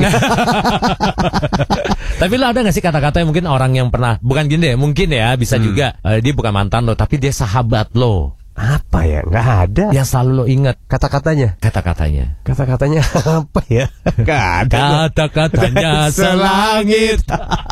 Tapi lo ada gak sih kata-kata yang mungkin orang yang pernah, bukan gini deh, mungkin ya bisa juga eh, dia bukan mantan lo, tapi dia sahabat lo, Apa ya? Nggak ada. yang selalu lo ingat Kata-katanya. kata-katanya. Kata-katanya apa ya? Nggak ada. Kata-katanya selangit.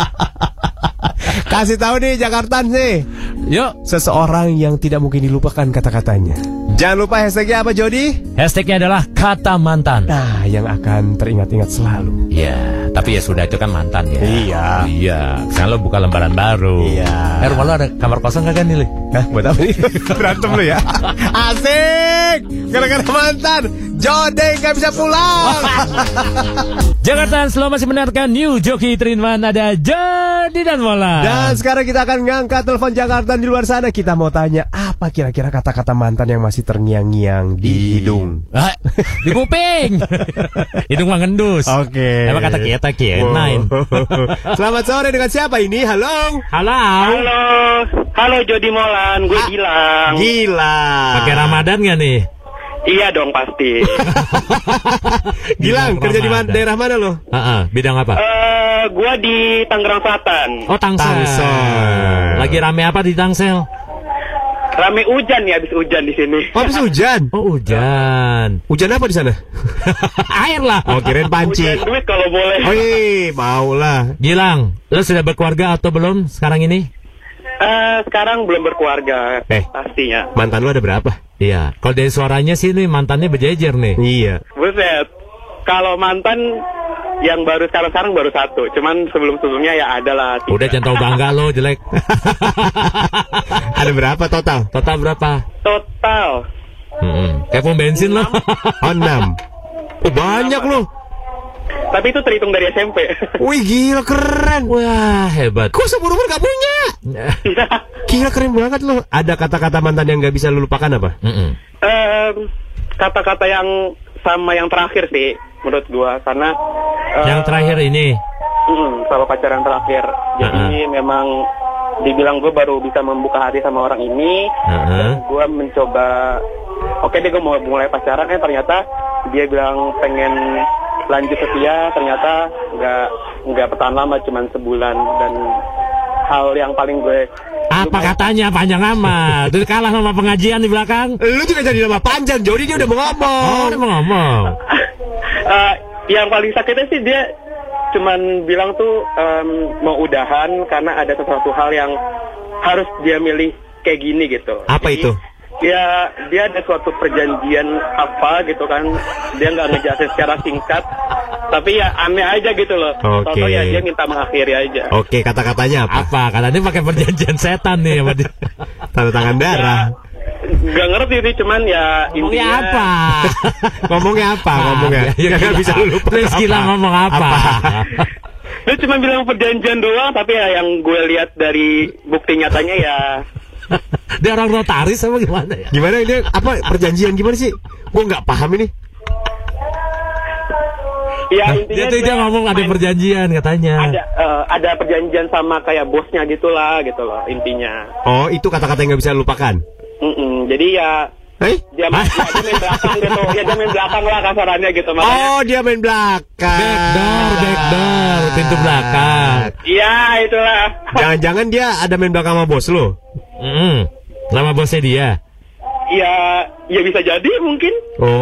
Kasih tahu nih Jakarta sih. Yuk, Seseorang yang tidak mungkin dilupakan kata-katanya. Jangan lupa hashtagnya apa, Jody? hashtagnya adalah kata mantan. Nah, yang akan teringat-ingat selalu. Iya, tapi ya sudah itu kan mantan ya. Iya. Oh, iya. Sekarang lo buka lembaran baru. Iya. Eh, rumah lo ada kamar kosong kagak nih, Li? Hah, buat apa nih? Berantem lu ya? Asik! Gara-gara mantan, Jody nggak bisa pulang. Jakarta selalu masih mendengarkan New Joki Trinwan, ada Jody dan Mola. Dan sekarang kita akan ngangkat telepon Jakarta di luar sana. Kita mau tanya, apa kira-kira kata-kata mantan yang masih terngiang-ngiang di hidung? Ah, di kuping. Hidung mah ngendus. Oke. Emang kata kita kienain. Selamat sore, dengan siapa ini? Halo. Halo. Halo, halo Jody Molan, gue Gilang. Gila. Pakai Ramadan gak nih? Iya dong pasti. Gilang, kerja di mana? Ramadan. Daerah mana lo? Heeh, bidang apa? Eh, gue di Tangerang Selatan. Oh, Tangsel. Tangsel. Lagi rame apa di Tangsel? Rame hujan ya, habis hujan di sini. Oh, habis hujan. Oh, hujan. Hujan apa di sana? Air lah. Oh, kirain panci. Hujan duit kalau boleh. Oh, iya, mau lah. Gilang, lo sudah berkeluarga atau belum sekarang ini? Eh, sekarang belum berkeluarga, Eh. pastinya. Mantan lu ada berapa? Iya. Kalau dari suaranya sih nih mantannya berjejer nih. Iya. Buset, kalau mantan yang baru sekarang-sekarang baru satu. Cuman sebelum-sebelumnya ya ada lah. tiga. Udah jangan tahu bangga lo, jelek. Ada berapa total? Total berapa? Total. Hmm, kayak pom bensin lo. Oh, enam. Oh, banyak loh. Tapi itu terhitung dari S M P. Wih, gila keren. Wah, hebat. Kok seumur-umur gak punya? Gila keren banget loh. Ada kata-kata mantan yang gak bisa lu lupakan apa? Mm-mm. Em, kata-kata yang sama yang terakhir sih menurut gua karena eh, Yang terakhir ini. mm, sama pacaran terakhir. Jadi Uh-uh. memang dibilang gua baru bisa membuka hati sama orang ini. Uh-uh. Dan gua mencoba, oke deh gua mau mulai pacaran, eh ternyata dia bilang pengen lanjut setia, ternyata nggak nggak bertahan lama, cuman sebulan. Dan hal yang paling gue Apa katanya panjang amat? Terus kalah sama pengajian di belakang. Lu juga jadi nama panjang, Jody dia udah mau ngomong. Oh, udah mau ngomong. Eh, yang paling sakitnya sih dia cuman bilang tuh em, mau udahan karena ada sesuatu hal yang harus dia milih kayak gini gitu. Apa Jadi, itu? Ya dia ada suatu perjanjian apa gitu kan, dia nggak ngejelasin secara singkat, tapi ya aneh aja gitu loh. Oke. Tau-tau ya dia minta mengakhiri aja. Oke, kata-katanya apa? Apa? Katanya pakai perjanjian setan nih sama dia. Tanda tangan darah. Gak ngerti sih, cuman ya Ngomongnya intinya apa? Ngomongnya apa? Ngomongnya. Ya, ya, Gak bisa lu lupa. Please gila ngomong apa? dia cuma bilang perjanjian doang, tapi ya yang gue lihat dari bukti nyatanya ya Dia orang notaris apa gimana ya? Gimana ini? Apa perjanjian gimana sih? Gua nggak paham ini. ya Dia intinya tuh dia ngomong ada main- perjanjian katanya. ada eh, ada perjanjian sama kayak bosnya gitulah gitu loh intinya. Oh, itu kata-kata yang nggak bisa lu lupakan. Mm-mm, jadi ya Eh? dia, main- ya, dia main belakang gitu, ya dia main belakang lah kasarannya gitu makanya. Oh, dia main belakang. Backdoor, backdoor, pintu belakang. Iya itulah. Jangan-jangan dia ada main belakang sama bos lu. Mm-mm. Nama bosnya dia. Ya ya bisa jadi mungkin.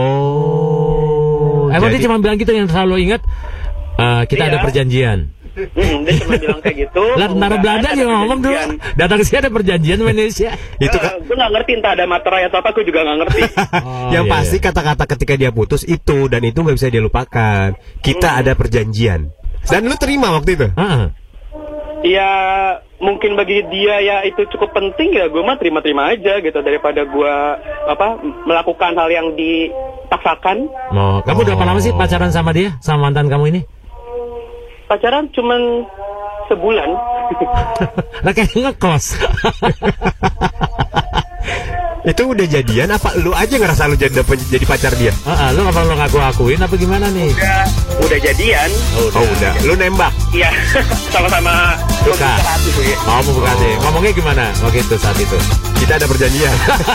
Oh. Emang jadi- dia cuma bilang gitu yang selalu ingat eh, kita Iya. ada perjanjian. Hmm, dia cuma bilang kayak gitu. Lah tentara Udah Belanda ada juga ngomong dulu. perjanjian. Datang ke sini ada perjanjian sama Indonesia. Itu Eh, kan gue nggak ngerti entah ada materai atau apa, gue juga nggak ngerti. Oh, yang iya, pasti iya. kata-kata ketika dia putus itu dan itu nggak bisa dia lupakan. Kita ada perjanjian. Dan lu terima waktu itu? Heeh. Ya mungkin bagi dia ya itu cukup penting, ya gue mah terima-terima aja gitu daripada gue apa melakukan hal yang dipaksakan. Mau, kamu berapa lama sih pacaran sama dia, sama mantan kamu ini? Pacaran cuman sebulan. Lah kayak ngekos. Itu udah jadian apa lu aja ngerasa lu jadi jadi pacar dia? Heeh, lu apa lu ngaku-akuin apa gimana nih? Udah udah jadian. Oh, udah. Lu nembak. Iya. Sama-sama Suka. membuka hati gue. Oh, mau buka deh. Ngomongnya gimana waktu itu saat itu? Kita ada perjanjian.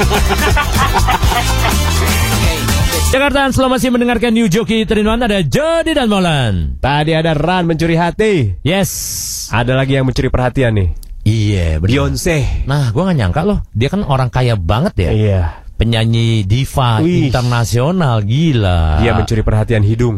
Jakarta, selamat masih mendengarkan New Joki Terinwan, ada Jody dan Molan. Tadi ada Ran mencuri hati. Yes. Ada lagi yang mencuri perhatian nih. Iya, bener. Beyonce. Nah, gua nggak nyangka loh, dia kan orang kaya banget ya. Iya. Penyanyi diva Wih. internasional, gila. Dia mencuri perhatian hidung.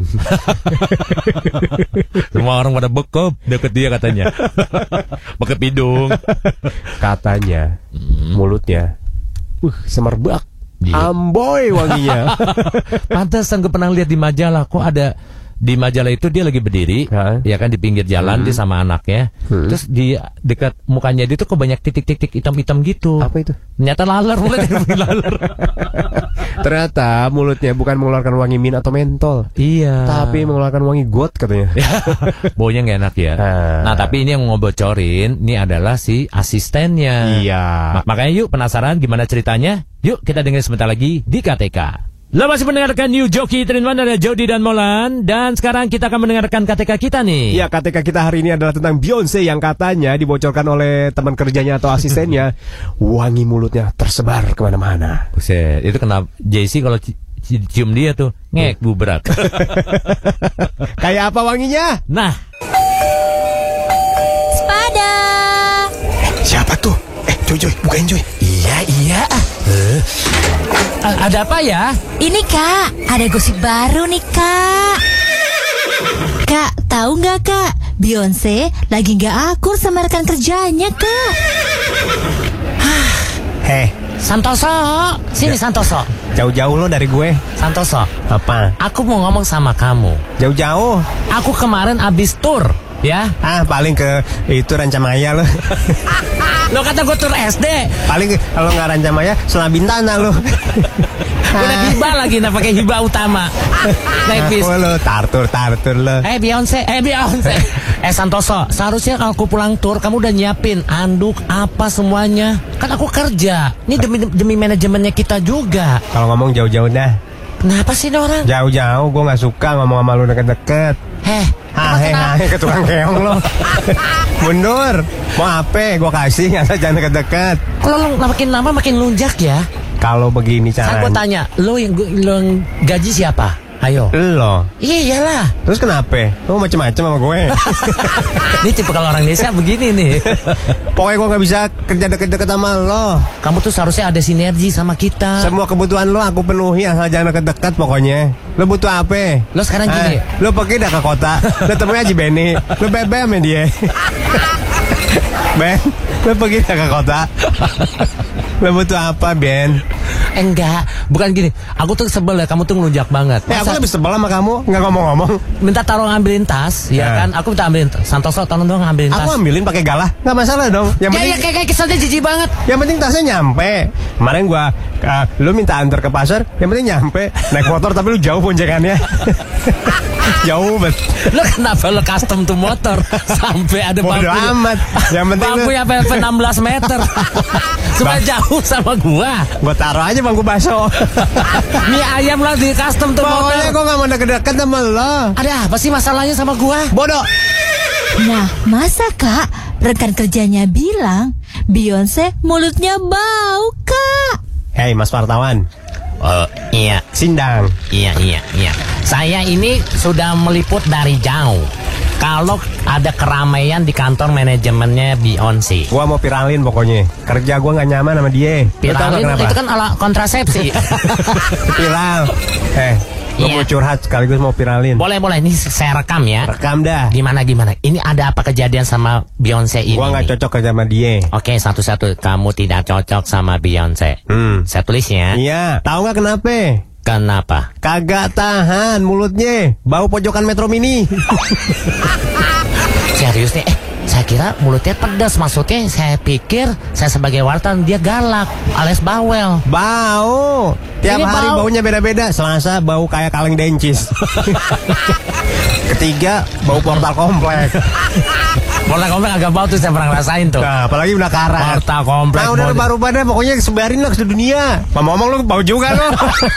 Semua orang pada bekep deket dia katanya. Bekep hidung. Katanya mulutnya uh semerbak. Iya. Amboy wanginya. Pantesan gue pernah lihat di majalah, kok ada di majalah itu dia lagi berdiri, Hah? ya kan di pinggir jalan dia sama anaknya, terus di dekat mukanya dia tuh kok banyak titik-titik hitam-hitam gitu. Apa itu? Ternyata laler, mulai dari laler. Ternyata mulutnya bukan mengeluarkan wangi mint atau mentol, Iya. tapi mengeluarkan wangi got katanya. Baunya nggak enak ya. Ah. Nah tapi ini yang ngebocorin, ini adalah si asistennya. Iya. Ma- makanya yuk penasaran gimana ceritanya? Yuk kita dengar sebentar lagi di K T K. Lo masih mendengarkan New Joki Terinwan, ada Jody dan Molan. Dan sekarang kita akan mendengarkan K T K kita nih. Iya, K T K kita hari ini adalah tentang Beyonce yang katanya dibocorkan oleh teman kerjanya atau asistennya. Wangi mulutnya tersebar kemana-mana. Buset, itu kenapa Jay-Z kalau ci- ci- cium dia tuh ngek bubrak. Kayak apa wanginya? Nah, Sepada. Siapa tuh? Eh, Joy, Joy, bukain Joy. iya iya. Eh, a- ada apa ya? Ini Kak, ada gosip baru nih Kak. Kak, tahu nggak Kak? Beyonce lagi nggak akur sama rekan kerjanya Kak. Heh, Santoso, sini Santoso. Jauh-jauh lo dari gue. Santoso, Apa? aku mau ngomong sama kamu. Jauh-jauh. Aku kemarin abis tur, ya. Ah, paling ke itu Rancamaya lo. Lo kata gue tur S D. Paling ke- kalau nggak Rancamaya, Sela Bintana lo. Udah hibah lagi, nah pakai hibah utama. Naik bis. Aku lo tartur tartur lo. Eh Beyonce, eh Beyonce. Eh Santoso, seharusnya kalau aku pulang tur kamu udah nyiapin anduk apa semuanya. Kan aku kerja. Ini demi demi manajemennya kita juga. Kalau ngomong jauh-jauh dah. Kenapa sih ini orang? Jauh-jauh, gue nggak suka ngomong sama lu deket-deket. Heh, emang Hahe kenapa? hahe ke tukang keong lo. Mundur. Mau apa? Gue kasih, asal jangan deket-deket. Kalau lo makin lama makin lunjak ya. Kalau begini Saya gue caranya. tanya, lo yang lo yang gaji siapa? Ayo. Lo. Iya iyalah. Terus kenapa? Lo macem-macem sama gue. Ini tipe kalau orang desa begini nih. Pokoknya gue nggak bisa kerja deket-deket sama lo. Kamu tuh seharusnya ada sinergi sama kita. Semua kebutuhan lo aku penuhi, asal jangan deket-deket pokoknya. Lo butuh apa? Lo sekarang gini. Eh, lo pergi dah ke kota. Lo temuin aja Benny. Lo bebe sama dia. Ben, lo pergi dah ke kota. Lo butuh apa, Ben? Enggak, bukan gini. Aku tuh sebel ya, kamu tuh ngelunjak banget. Ya aku Masa lebih sebel sama kamu, nggak ngomong-ngomong. minta tolong ambilin tas, ya Ya. kan? Aku minta ambilin tas. Santoso, tolong dong ambilin tas. Aku ambilin pakai galah, nggak masalah dong. Yang Ya, penting, ya, kayak kayak kesannya jijik banget. yang penting tasnya nyampe. Kemarin gua, uh, lu minta antar ke pasar, yang penting nyampe. Naik motor tapi lu jauh boncengannya. Jauh bet. Lo kenapa lo custom tuh motor sampai ada Bodo bangkunya? amat. Yang penting lu, Bangkunya sampai enam belas meter. Supaya jauh sama gua. gua taruh aja bangku bakso. Mie ayam lo di custom tuh Pokoknya motor. gua nggak mau deket-deket sama lo. Ada apa sih masalahnya sama gua? Bodoh. Nah, masa kak rekan kerjanya bilang Beyonce mulutnya bau kak? Hei Mas Wartawan, Oh, iya. sindang. Iya, iya, iya. Saya ini sudah meliput dari jauh. Kalau ada keramaian di kantor manajemennya Beyonce. Gua mau viralin pokoknya. Kerja gua nggak nyaman sama dia. Lu tahu nggak Viralin kenapa? itu kan ala kontrasepsi. Viral. Eh, gua Iya. mau curhat sekaligus mau viralin. Boleh, boleh. Ini saya rekam ya. Rekam dah. Gimana, gimana? Ini ada apa kejadian sama Beyonce ini? Gua nggak nih? cocok kerja sama dia. Oke, satu-satu. Kamu tidak cocok sama Beyonce. Hmm. Saya tulis ya. Iya. Tahu nggak kenapa? Kenapa? Kagak tahan mulutnya. Bau pojokan Metro Mini. Serius nih? Eh, saya kira mulutnya pedas. Maksudnya saya pikir saya sebagai wartawan dia galak alias bawel. Bau. Tiap Ini hari bau. baunya beda-beda. Selasa bau kayak kaleng dencis. Ketiga bau portal komplek. Portal komplek agak bau tuh saya pernah ngerasain tuh. Nah, apalagi udah karat. Portal komplek. Nah, udah mau- rubah-rubah deh. Pokoknya sebarin lah ke dunia. Ngomong-ngomong lu bau juga lu.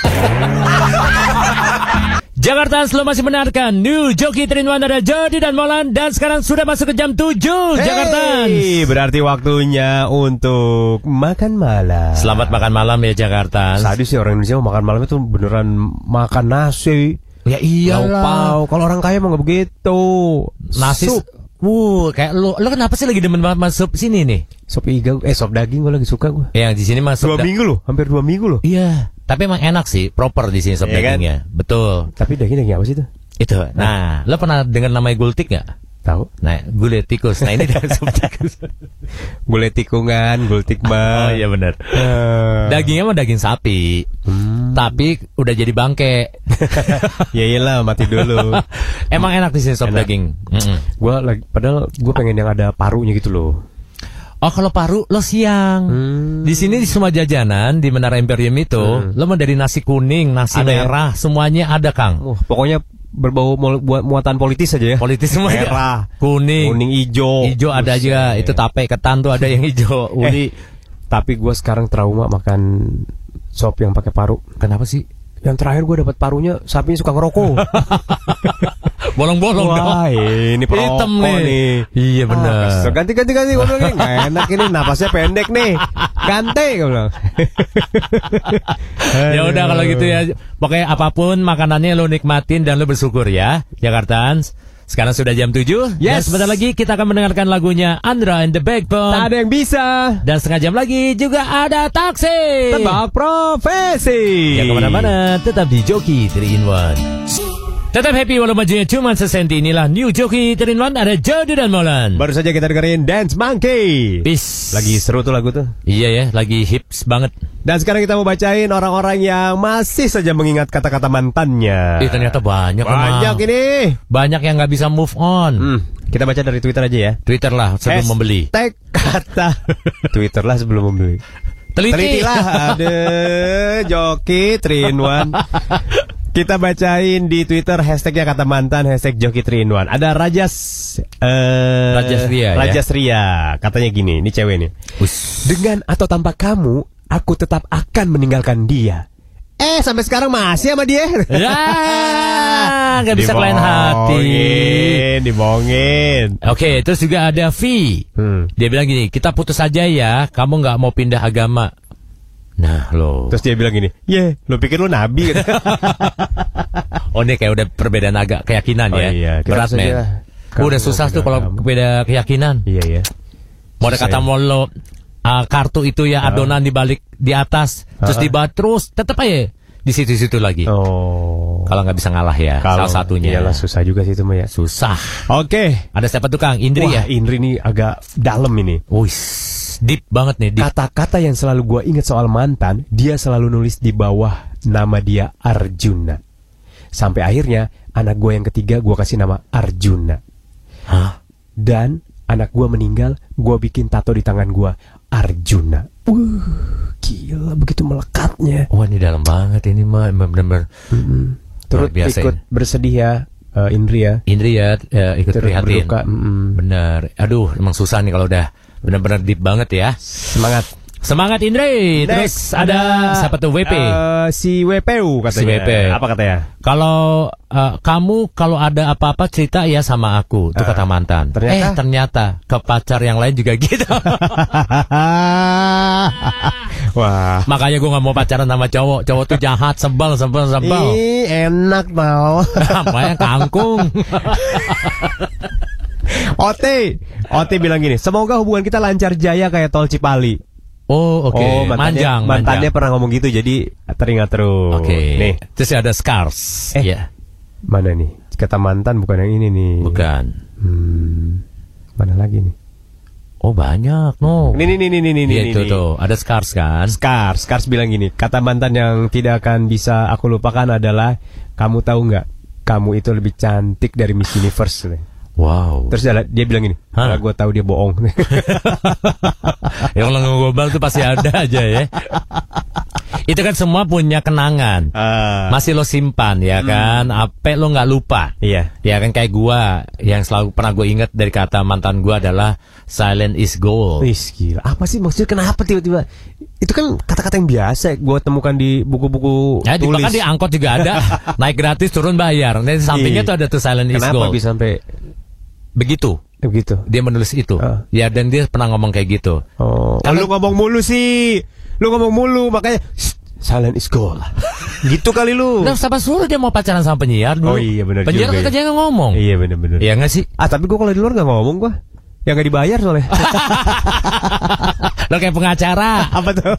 Jakarta lo masih mendengarkan New Joki tiga in satu ada Jody dan Molan. Dan sekarang sudah masuk ke jam tujuh Jakarta. Hey, berarti waktunya untuk makan malam. Selamat makan malam ya Jakarta. Sadis sih orang Indonesia mau makan malam itu beneran makan nasi. Ya iyalah. Lauk-pauk. Kalau orang kaya mau nggak begitu. Nasi. Sup. Wuh, kayak lu, lu kenapa sih lagi demen banget masuk sini nih? Sop iga, eh sop daging gue lagi suka gue. Yang di sini masuk. Dua minggu loh, hampir dua minggu loh. Iya, tapi emang enak sih, proper di sini sop Iya kan? dagingnya. Betul. Tapi daging daging apa sih itu? Itu. Nah, lo pernah dengar namanya gultik nggak? Tahu? Nah, gulai tikus. Nah, ini dari sop tikus. Gulai tikungan, gultik mah. Oh iya benar. Eh. Dagingnya mah daging sapi. Hmm. Tapi udah jadi bangke. Ya iyalah, mati dulu. Emang enak di sini sop Enak. daging. Mm-mm. Gua lagi, padahal gue pengen yang ada parunya gitu loh. Oh, kalau paru lo siang. Hmm. Di sini di semua jajanan di Menara Imperium itu, lo mau dari nasi kuning, nasi Ada ya? merah, semuanya ada, Kang. Wah, pokoknya berbau mu- buat muatan politis aja ya. Politis semua ya? Merah, kuning, kuning ijo. hijau ada juga. Buset. Itu tape ketan tuh ada yang hijau. Uli. Eh, tapi gue sekarang trauma makan sop yang pakai paru. Kenapa sih? Yang terakhir gue dapat parunya, sapinya suka ngerokok. Bolong-bolong dong. Wah, ini perokok Hitam nih. nih. Iya benar. Ah, ganti ganti ganti gue bilang, nggak enak ini, napasnya pendek nih. Ganti gue bilang. Ya udah kalau gitu ya. Pokoknya apapun makanannya lo nikmatin dan lo bersyukur ya, Jakartans. Sekarang sudah jam tujuh. Dan Yes. sebentar lagi kita akan mendengarkan lagunya Andra and the Backbone. Tak ada yang bisa. Dan setengah jam lagi juga ada taksi. Tebak profesi. Jangan kemana-mana, tetap di Joki tiga in satu. Tetap happy walau majunya cuma sesenti. Inilah New Joki tiga in satu. Ada Jody dan Molan. Baru saja kita dengerin Dance Monkey. Peace. Lagi seru tuh lagu tuh. Iya ya, lagi hips banget. Dan sekarang kita mau bacain orang-orang yang masih saja mengingat kata-kata mantannya. Eh ternyata banyak. Banyak emang. ini. Banyak yang nggak bisa move on. Hmm, kita baca dari Twitter aja ya. Twitter lah sebelum Hashtag membeli. kata Twitter lah sebelum membeli. Teliti. Telitilah. Aduh, Joki tiga in satu. Kita bacain di Twitter hashtagnya kata mantan, hashtag Joki tiga in satu. Ada Rajas uh, Rajas Ria, Rajas ya? Ria. Katanya gini, ini cewek nih. Us. Dengan atau tanpa kamu, aku tetap akan meninggalkan dia. Eh, sampai sekarang masih sama dia. Ya, nggak bisa kelain hati. Dibohongin, dibohongin. Oke, terus juga ada V. Hmm. Dia bilang gini, kita putus aja ya. Kamu nggak mau pindah agama. Nah, lo. Terus dia bilang gini, ye, lo pikir lo nabi? Oh, ini kayak udah perbedaan agak keyakinan Oh, ya. iya. Berat, Kita men. saja Udah kamu susah tuh beda kalau agama. beda keyakinan. Iya, iya. Mau ada Susah kata ya. mau lo uh, kartu itu ya adonan dibalik di atas, terus Ah. dibalik terus, tetap aja di situ-situ lagi. Oh. Kalau nggak bisa ngalah ya, Kalau salah satunya. iyalah, susah juga sih itu mah ya. Susah. Oke. Ada siapa tuh Kang? Indri Wah, ya? Indri nih agak dalam ini. Wih, deep banget nih. Deep. Kata-kata yang selalu gua ingat soal mantan, dia selalu nulis di bawah nama dia Arjuna. Sampai akhirnya anak gua yang ketiga gua kasih nama Arjuna. Hah? Dan anak gua meninggal, gua bikin tato di tangan gua Arjuna. Uh, gila begitu melekatnya. Wah, ini dalam banget ini mah, benar-benar. Turut biasa ikut ini. bersedih ya, uh, Indri ya. Indri ya eh, ikut Turut prihatin. berduka, mm-mm. Benar. Aduh, emang susah nih kalau udah benar-benar deep banget ya. Semangat. Semangat Indri. Terus Next, ada siapa tuh W P? uh, si W P U katanya. Si W P. Apa katanya? Kalau eh, kamu kalau ada apa-apa cerita ya sama aku, itu Ah, kata mantan. ternyata? Eh ternyata ke pacar yang lain juga gitu. Wah. Makanya gue nggak mau pacaran sama cowok. Cowok tuh jahat, sebel, sebel, sebel. Ih, enak tau. Apa yang kangkung? Ote, Ote bilang gini, semoga hubungan kita lancar jaya kayak tol Cipali. Oh oke, Oh, mantannya, manjang, mantannya manjang. pernah ngomong gitu, jadi teringat terus. Oke. Nih, Terus ada scars. Eh. Ya, mana nih? Kata mantan bukan yang ini nih. bukan. Hmm, mana lagi nih? Oh banyak, no. Ini, ini, ini, ini, ini, Iya, ini. itu tuh, ada scars kan? Scars, Scars bilang gini, kata mantan yang tidak akan bisa aku lupakan adalah, kamu tahu nggak? Kamu itu lebih cantik dari Miss Universe. Wow. Terus dia, dia bilang gini, Hah? karena gue tahu dia bohong. Yang lo ngobal tuh pasti ada aja ya. Itu kan semua punya kenangan. Ah, Masih lo simpan ya kan? Apa lo nggak lupa? iya. Ya kan kayak gua yang selalu pernah gue ingat dari kata mantan gua adalah silent is gold. Wih, gila. Apa sih maksudnya? Kenapa tiba-tiba? Itu kan kata-kata yang biasa gue temukan di buku-buku Ya, di tulis. bahkan di angkot juga ada. Naik gratis, turun bayar. Nanti di sampingnya Iya. tuh ada tuh silent is Kenapa gold. bisa sampai Begitu. begitu? Dia menulis itu. Ah. Ya dan dia pernah ngomong kayak gitu. Oh, Kalau- lu ngomong mulu sih. Lu ngomong mulu, makanya "Shh, silent is gold." Gitu kali lu. Nah, siapa suruh dia mau pacaran sama penyiar dulu? Oh iya, benar Penyiar juga kan ya. kerjanya ngomong. Iya bener-bener. Iya nggak sih? Ah, tapi gue kalau di luar gak ngomong gue. Yang gak dibayar soalnya. Lo kayak pengacara. Apa tuh?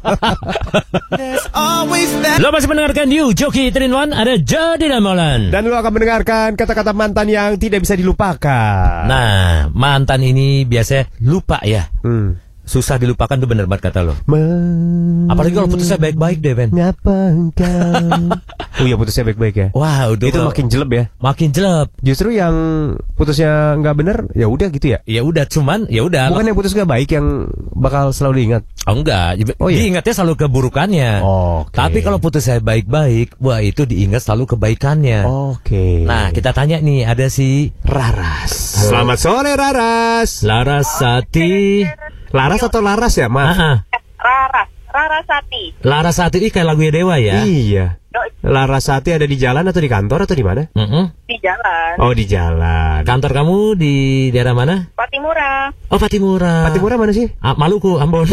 Lo masih mendengarkan New Joki tiga in satu. Ada Jody dan Molan. Dan lu akan mendengarkan kata-kata mantan yang tidak bisa dilupakan. Nah, mantan ini biasanya lupa ya. Hmm. Susah dilupakan tuh bener banget kata lo. Men- Apalagi kalau putusnya baik-baik deh, Ben. Ngapa engkau? Oh iya, putusnya baik-baik ya. Wah, udah Itu makin jelek ya. makin jelek. Justru yang putusnya nggak bener, ya udah gitu ya. Ya udah, cuman ya udah. Bukan yang putus nggak baik yang bakal selalu diingat. Oh enggak, Oh, iya? diingatnya selalu keburukannya. Oke. Tapi kalau putusnya baik-baik, wah itu diingat selalu kebaikannya. Oke. Nah, kita tanya nih, ada si Raras. Selamat sore Raras. Larasati. Laras atau Laras ya, Maaf. Ah, ah. Rara, Rarasati. Larasati ini kayak lagunya Dewa ya. Iya. Larasati ada di jalan atau di kantor atau di mana? Mm-mm. Di jalan. Oh, di jalan. Kantor kamu di daerah mana? Patimura. Oh, Patimura. Patimura mana sih? Ah, Maluku, Ambon.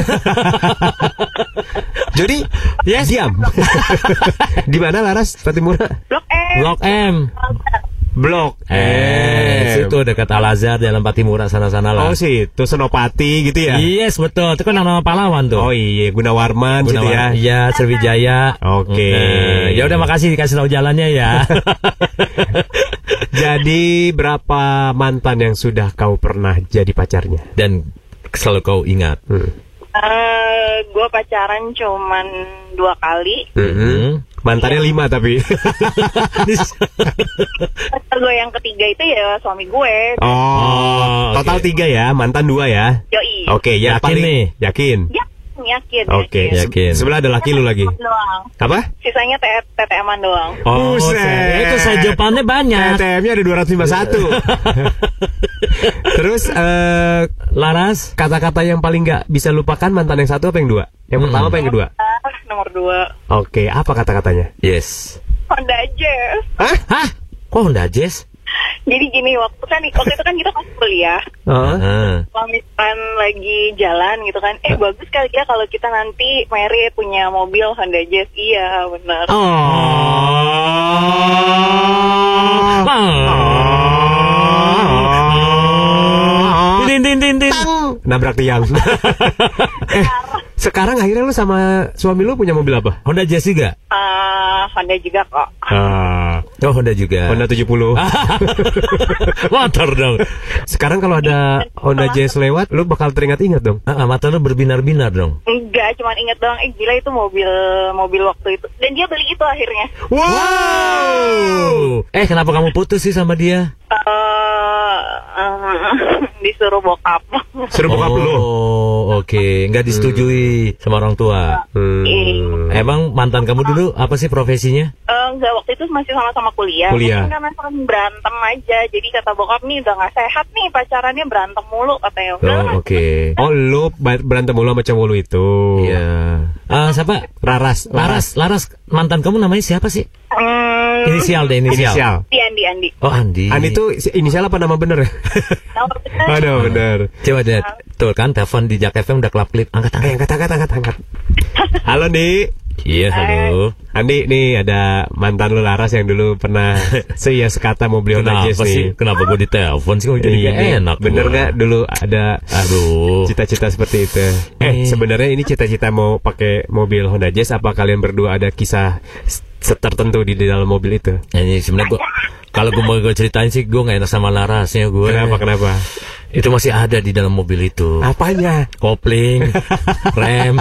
Jadi, Yes. diam. Di mana Laras? Patimura? Blok M. Blok M. Blok Eh, situ dekat Al-Azhar dalam Patimura sana-sana lah. Oh, situ Senopati gitu ya? Yes, betul. Itu kan nama pahlawan tuh. Oh iya, Gunawarman gitu ya. Gunawan- Iya, Sriwijaya. Oke. Eh, ya udah makasih dikasih tahu jalannya ya. Jadi berapa mantan yang sudah kau pernah jadi pacarnya? Dan selalu kau ingat. Hmm. Uh, gue pacaran cuman dua kali. Mm-hmm. Mantannya lima tapi. Pacar gue yang ketiga itu ya suami gue. Oh, Oh, total oke. tiga ya, mantan dua ya. Yoi. Oke, ya Yakin paling nih? yakin. Ya, yakin. Oke, yakin. Yakin. Sebelah ada laki lu lagi. Doang. Apa? Sisanya T T M-an doang. Oh, Buset. saya- itu saya jawabannya banyak. T T M-nya ada dua ratus lima puluh satu. Terus eh, Laras, kata-kata yang paling nggak bisa lupakan mantan yang satu apa yang dua? Yang pertama apa yang kedua? Ah, nomor dua. Oke, apa kata-katanya? yes. Honda Jazz. Hah? Hah? Kok Honda Jazz? Jadi gini, waktu kan waktu itu kan kita pas kuliah. Oh. Ah. Kalau misalkan lagi jalan gitu kan, eh bagus kali ya kalau kita nanti married punya mobil Honda Jazz. Iya, benar. Din din din din. Nabrak tiang. eh, sekarang akhirnya lu sama suami lu punya mobil apa? Honda Jazz juga? Ah, Honda juga kok. Ah, Oh, Honda juga. Honda tujuh puluh. Motor dong. Sekarang kalau ada Honda Jazz lewat, lu bakal teringat-ingat dong. Ah, mata lu berbinar-binar dong. Enggak, cuman inget doang. Eh gila itu mobil mobil waktu itu. Dan dia beli itu akhirnya. Wow. Eh, kenapa kamu putus sih sama dia? Eh, eh, disuruh bokap. Suruh bokap lu. Oh, oke. Nggak disetujui sama orang tua. Hmm. Emang mantan kamu dulu apa sih profesinya? Eh, enggak, waktu itu masih sama-sama kuliah. Kuliah. Mungkin karena sering berantem aja. Jadi kata bokap nih udah nggak sehat nih pacarannya, berantem mulu katanya. Udah lah. Oh, oke. Oh, lu ba- berantem mulu sama cowok lu itu. Iya. Ah, siapa? Raras, Laras, Laras, mantan kamu namanya siapa sih? Hmm, Inisial deh, inisial. Inisial. Andi, Andi, Andi. Oh, Andi. Andi tuh inisial apa nama bener ya? Tahu bener. Aduh, bener. Coba deh, tuh kan telepon di Jak F M udah kelap-kelip. Angkat, Eh, angkat. angkat, angkat, angkat, angkat. Halo, Di. Iya, halo. Andi, nih ada mantan lu Laras yang dulu pernah seia sekata mau beli Honda Jazz Kenapa sih? nih. Kenapa gue ditelepon sih? Kok jadi Iya, gak nih. enak. Bener gua. nggak dulu ada Aduh. cita-cita seperti itu? Eh, Eh. sebenarnya ini cita-cita mau pakai mobil Honda Jazz apa kalian berdua ada kisah s- tertentu di dalam mobil itu? Ya, ini sebenarnya gue, kalau gue mau gue ceritain sih, gue gak enak sama Larasnya gue. Kenapa, kenapa? Itu masih ada di dalam mobil itu. Apanya? Kopling, rem.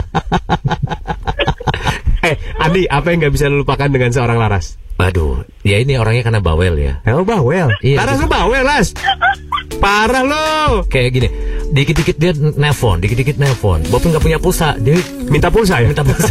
Eh, Andi, apa yang nggak bisa lu lupakan dengan seorang Laras? Aduh, ya ini orangnya karena bawel ya. Oh, bawel. Iya, Laras gitu. lu bawel, Las. Parah lu. Kayak gini, dikit-dikit dia nelfon, dikit-dikit nelfon. Bopi nggak punya pulsa, dia Minta pulsa ya? minta pulsa.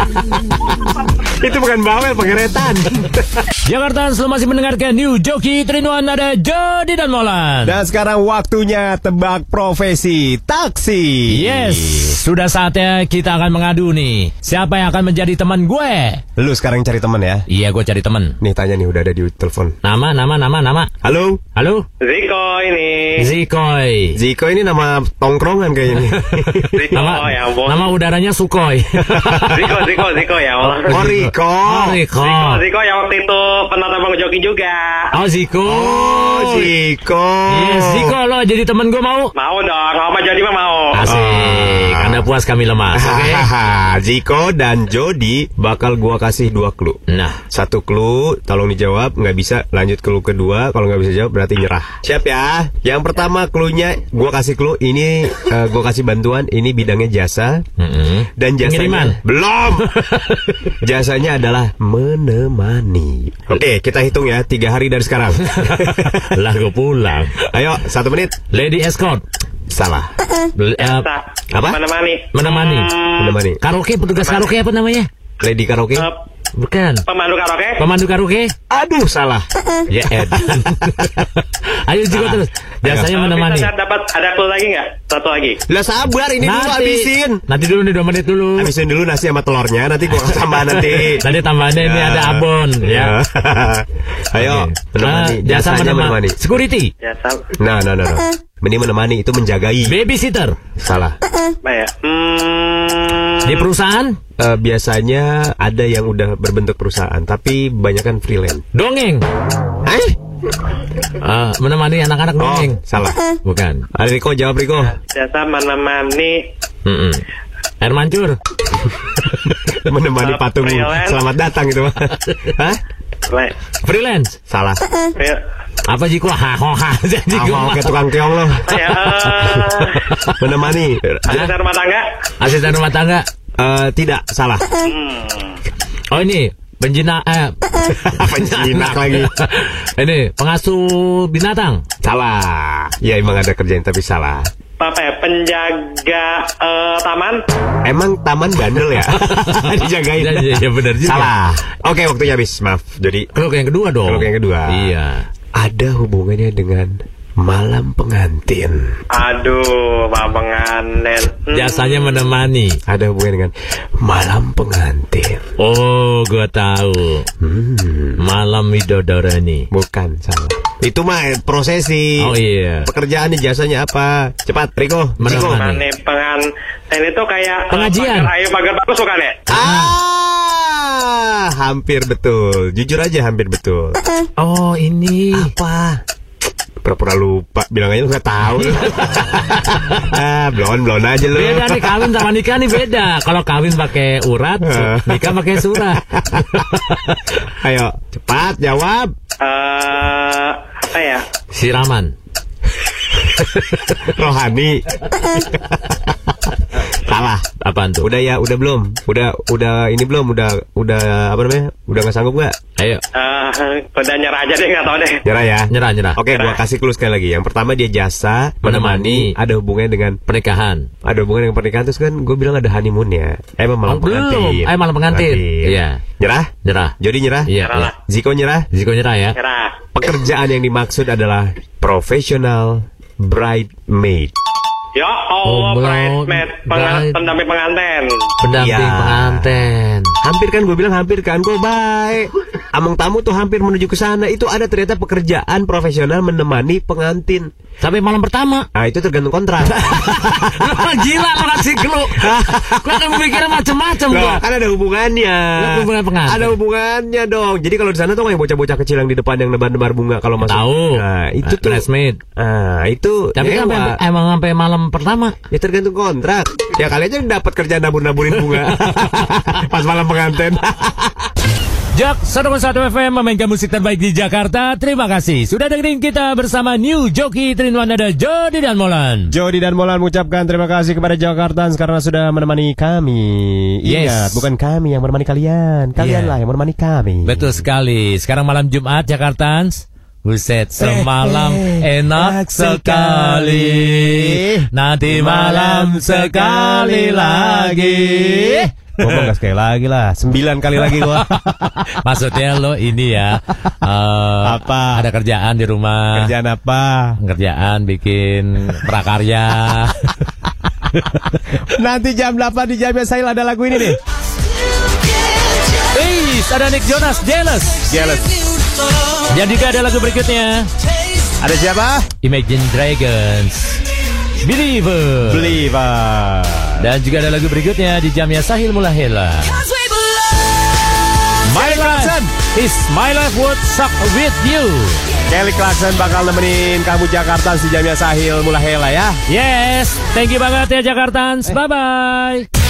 Itu bukan bawel, pengeretan. Jakarta, selalu masih mendengarkan New Joki tiga in satu, ada Jody dan Molan. Dan sekarang waktunya tebak profesi taksi. Yes, sudah saatnya kita akan mengadu nih. Siapa yang akan menjadi teman gue? Lu sekarang cari teman ya. Iya, gue cari teman. Nih tanya nih, udah ada di telepon. Nama, nama, nama, nama. Halo, Halo, Ziko ini. Zikoy. Ziko ini nama tongkrongan kayaknya nih. Ziko Nama, ya ampun. nama udaranya Sukhoi. Ziko, Ziko, Ziko ya Allah. Oh, Riko. Oh, Riko. Ziko, Ziko yang waktu itu pernah tabang joki juga. Oh, Ziko. Oh, Ziko. Yes, Ziko lo jadi temen gue mau? Mau dong, apa jadi mah mau. Asik, Anda puas kami lemas, oke? Hahaha, Ziko dan Jody bakal gua kasih dua clue. Nah, Satu clue, tolong dijawab. Nggak bisa, lanjut clue kedua. Kalau nggak bisa jawab, berarti nyerah. Siap ya. Yang pertama clue-nya, gua kasih clue. Ini eh, gua kasih bantuan. Ini bidangnya jasa. mm-mm. Dan jasanya Pengiriman. belum. Jasanya adalah menemani. Oke, kita hitung ya. Tiga hari dari sekarang. Lah gue pulang. Ayo, satu menit. Lady escort. Salah. Bel- eh, Nah, Apa? Menemani. menemani. Hmm, Menemani. Karaoke, petugas karaoke apa namanya? Lady karaoke. eh, Bukan. pemandu karaoke. Pemandu karaoke? Aduh, salah. Ya, Ed. Ayo juga terus. Jasanya Eh, menemani. Bisa dapat ada clue lagi nggak? Satu lagi. Lah sabar, ini dulu habisin. Nanti dulu nih dua menit dulu. Habisin dulu nasi sama telurnya. Nanti gua tambah nanti. Nanti tambahannya ini Ya. ada abon ya. Ayo, Oke. menemani. Ah, jasa Jasanya menemani. Security. Jasa. Nah, nah, nah, nah. Ini menemani itu menjagai. Babysitter. Salah. Apa ya? Hmm, Di perusahaan. Eh, biasanya ada yang udah berbentuk perusahaan, tapi banyak kan freelance. Dongeng. Eh? Ah, menemani anak-anak Oh, dongeng. salah. Bukan. Ayo, Riko, jawab Riko. jasa menemani. Mm-mm. Air mancur. Menemani Uh, patung freelance. selamat datang itu. Hah? Le- Freelance. Salah. Free- Apa Jiko? Hahaha. Jiko Ah, kayak tukang keong loh. Ya, Menemani. asisten rumah tangga. Asisten rumah tangga. Eh, tidak, salah. Hmm. Oh ini penjina eh Penjinak lagi. ini pengasuh binatang. Salah. Ya emang ada kerjaan tapi salah. Apa ya? Penjaga eh, taman. Emang taman bandel ya? Dijagain. Ya, ya, ya benar juga. Salah. Oke, waktunya habis. Maaf. Jadi Kalau yang kedua dong. Kalau yang kedua. Iya. ada hubungannya dengan malam pengantin. Aduh, malam pengantin. Hmm. Jasanya menemani. Ada hubungan dengan malam pengantin. Oh, gua tahu. Hmm. Malam Widodorani. Bukan, salah. Itu mah prosesi. Oh iya. Pekerjaannya jasanya apa? Cepat, Riko. Riko. Menemani. Ini pengantin itu kayak Pengajian. Uh, pagar, ayo pagar bagus bukan ya? Ah, hampir betul. Jujur aja hampir betul. Oh, ini. Apa? Pura-pura lupa, bilang aja lu nggak tahu. Ah, blon blon aja lu. Beda nih, kawin sama nikah nih beda. Kalau kawin pakai urat, nikah pakai surat. Ayo, cepat jawab. Eh, apa ya? Siraman. Rohani. Salah. Apaan tuh? Udah ya, udah belum? Udah udah ini belum? Udah udah apa namanya? Udah nggak sanggup nggak? Ayo, Eh, udah nyerah aja deh, nggak tahu deh. Nyerah ya. nyerah, nyerah. Oke, gua kasih clue sekali lagi. Yang pertama dia jasa menemani, Menemani. ada hubungannya dengan Pernikahan. ada hubungan dengan pernikahan, terus kan gue bilang ada honeymoon ya. Eh, emang malam Oh, belum. pengantin. Eh, malam pengantin. Iya. Nyerah? Nyerah. Jody nyerah? Iya, Nyerah iya. lah. Ziko nyerah? Ziko nyerah ya. Nyerah. Pekerjaan yang dimaksud adalah professional bridesmaid. Ya Oh, Allah, bridesmaid, penga- bride. pendamping pengantin. Pendamping Iya. pengantin. Hampir kan gue bilang hampir kan gue baik. Among tamu tuh hampir menuju ke sana. Itu ada ternyata pekerjaan profesional menemani pengantin. Sampai malam pertama. Nah, itu tergantung kontrak. Gila lo ngasih clue. Gua kan mikirnya macam-macam gua. Loh, kan ada hubungannya. Ada hubungan pengantin. Ada hubungannya dong. Jadi kalau di sana tuh yang bocah-bocah kecil yang di depan yang nebar-nebar bunga kalau masuk. Tahu. Nah, itu tuh. Bridesmaid. Nah, itu Tapi kan nyewa. sampai- emang sampai malam pertama. Ya tergantung kontrak. Ya kali aja dapat kerjaan nabur-naburin bunga pas malam pengantin. Jak seratus koma satu F M memainkan musik terbaik di Jakarta. Terima kasih sudah dengerin kita bersama New Joki tiga in satu ada Jody dan Molan. Jody dan Molan mengucapkan terima kasih kepada Jakartans karena sudah menemani kami. Yes. Ingat, bukan kami yang menemani kalian. Kalianlah Yeah. yang menemani kami. Betul sekali. Sekarang malam Jumat Jakartans. Buset, semalam eh, enak enak sekali. Nanti malam sekali lagi. Ngomong gak sekali lagi lah. Sembilan kali lagi gua. Maksudnya lo ini ya. eh, Apa? Ada kerjaan di rumah. Kerjaan apa? Kerjaan bikin prakarya. Nanti jam delapan di Jamnya Sahil ada lagu ini nih. Wih, ada Nick Jonas, Jealous. Jealous. Dan juga ada lagu berikutnya, Ada siapa? Imagine Dragons, Believer. Believer. Dan juga ada lagu berikutnya di jamnya Sahil Mulahela, My Life is My Life Would Suck With You. Kelly Clarkson bakal nemenin kamu Jakarta di Jamnya Sahil Mulahela ya. Yes, thank you banget ya Jakartans. Bye-bye.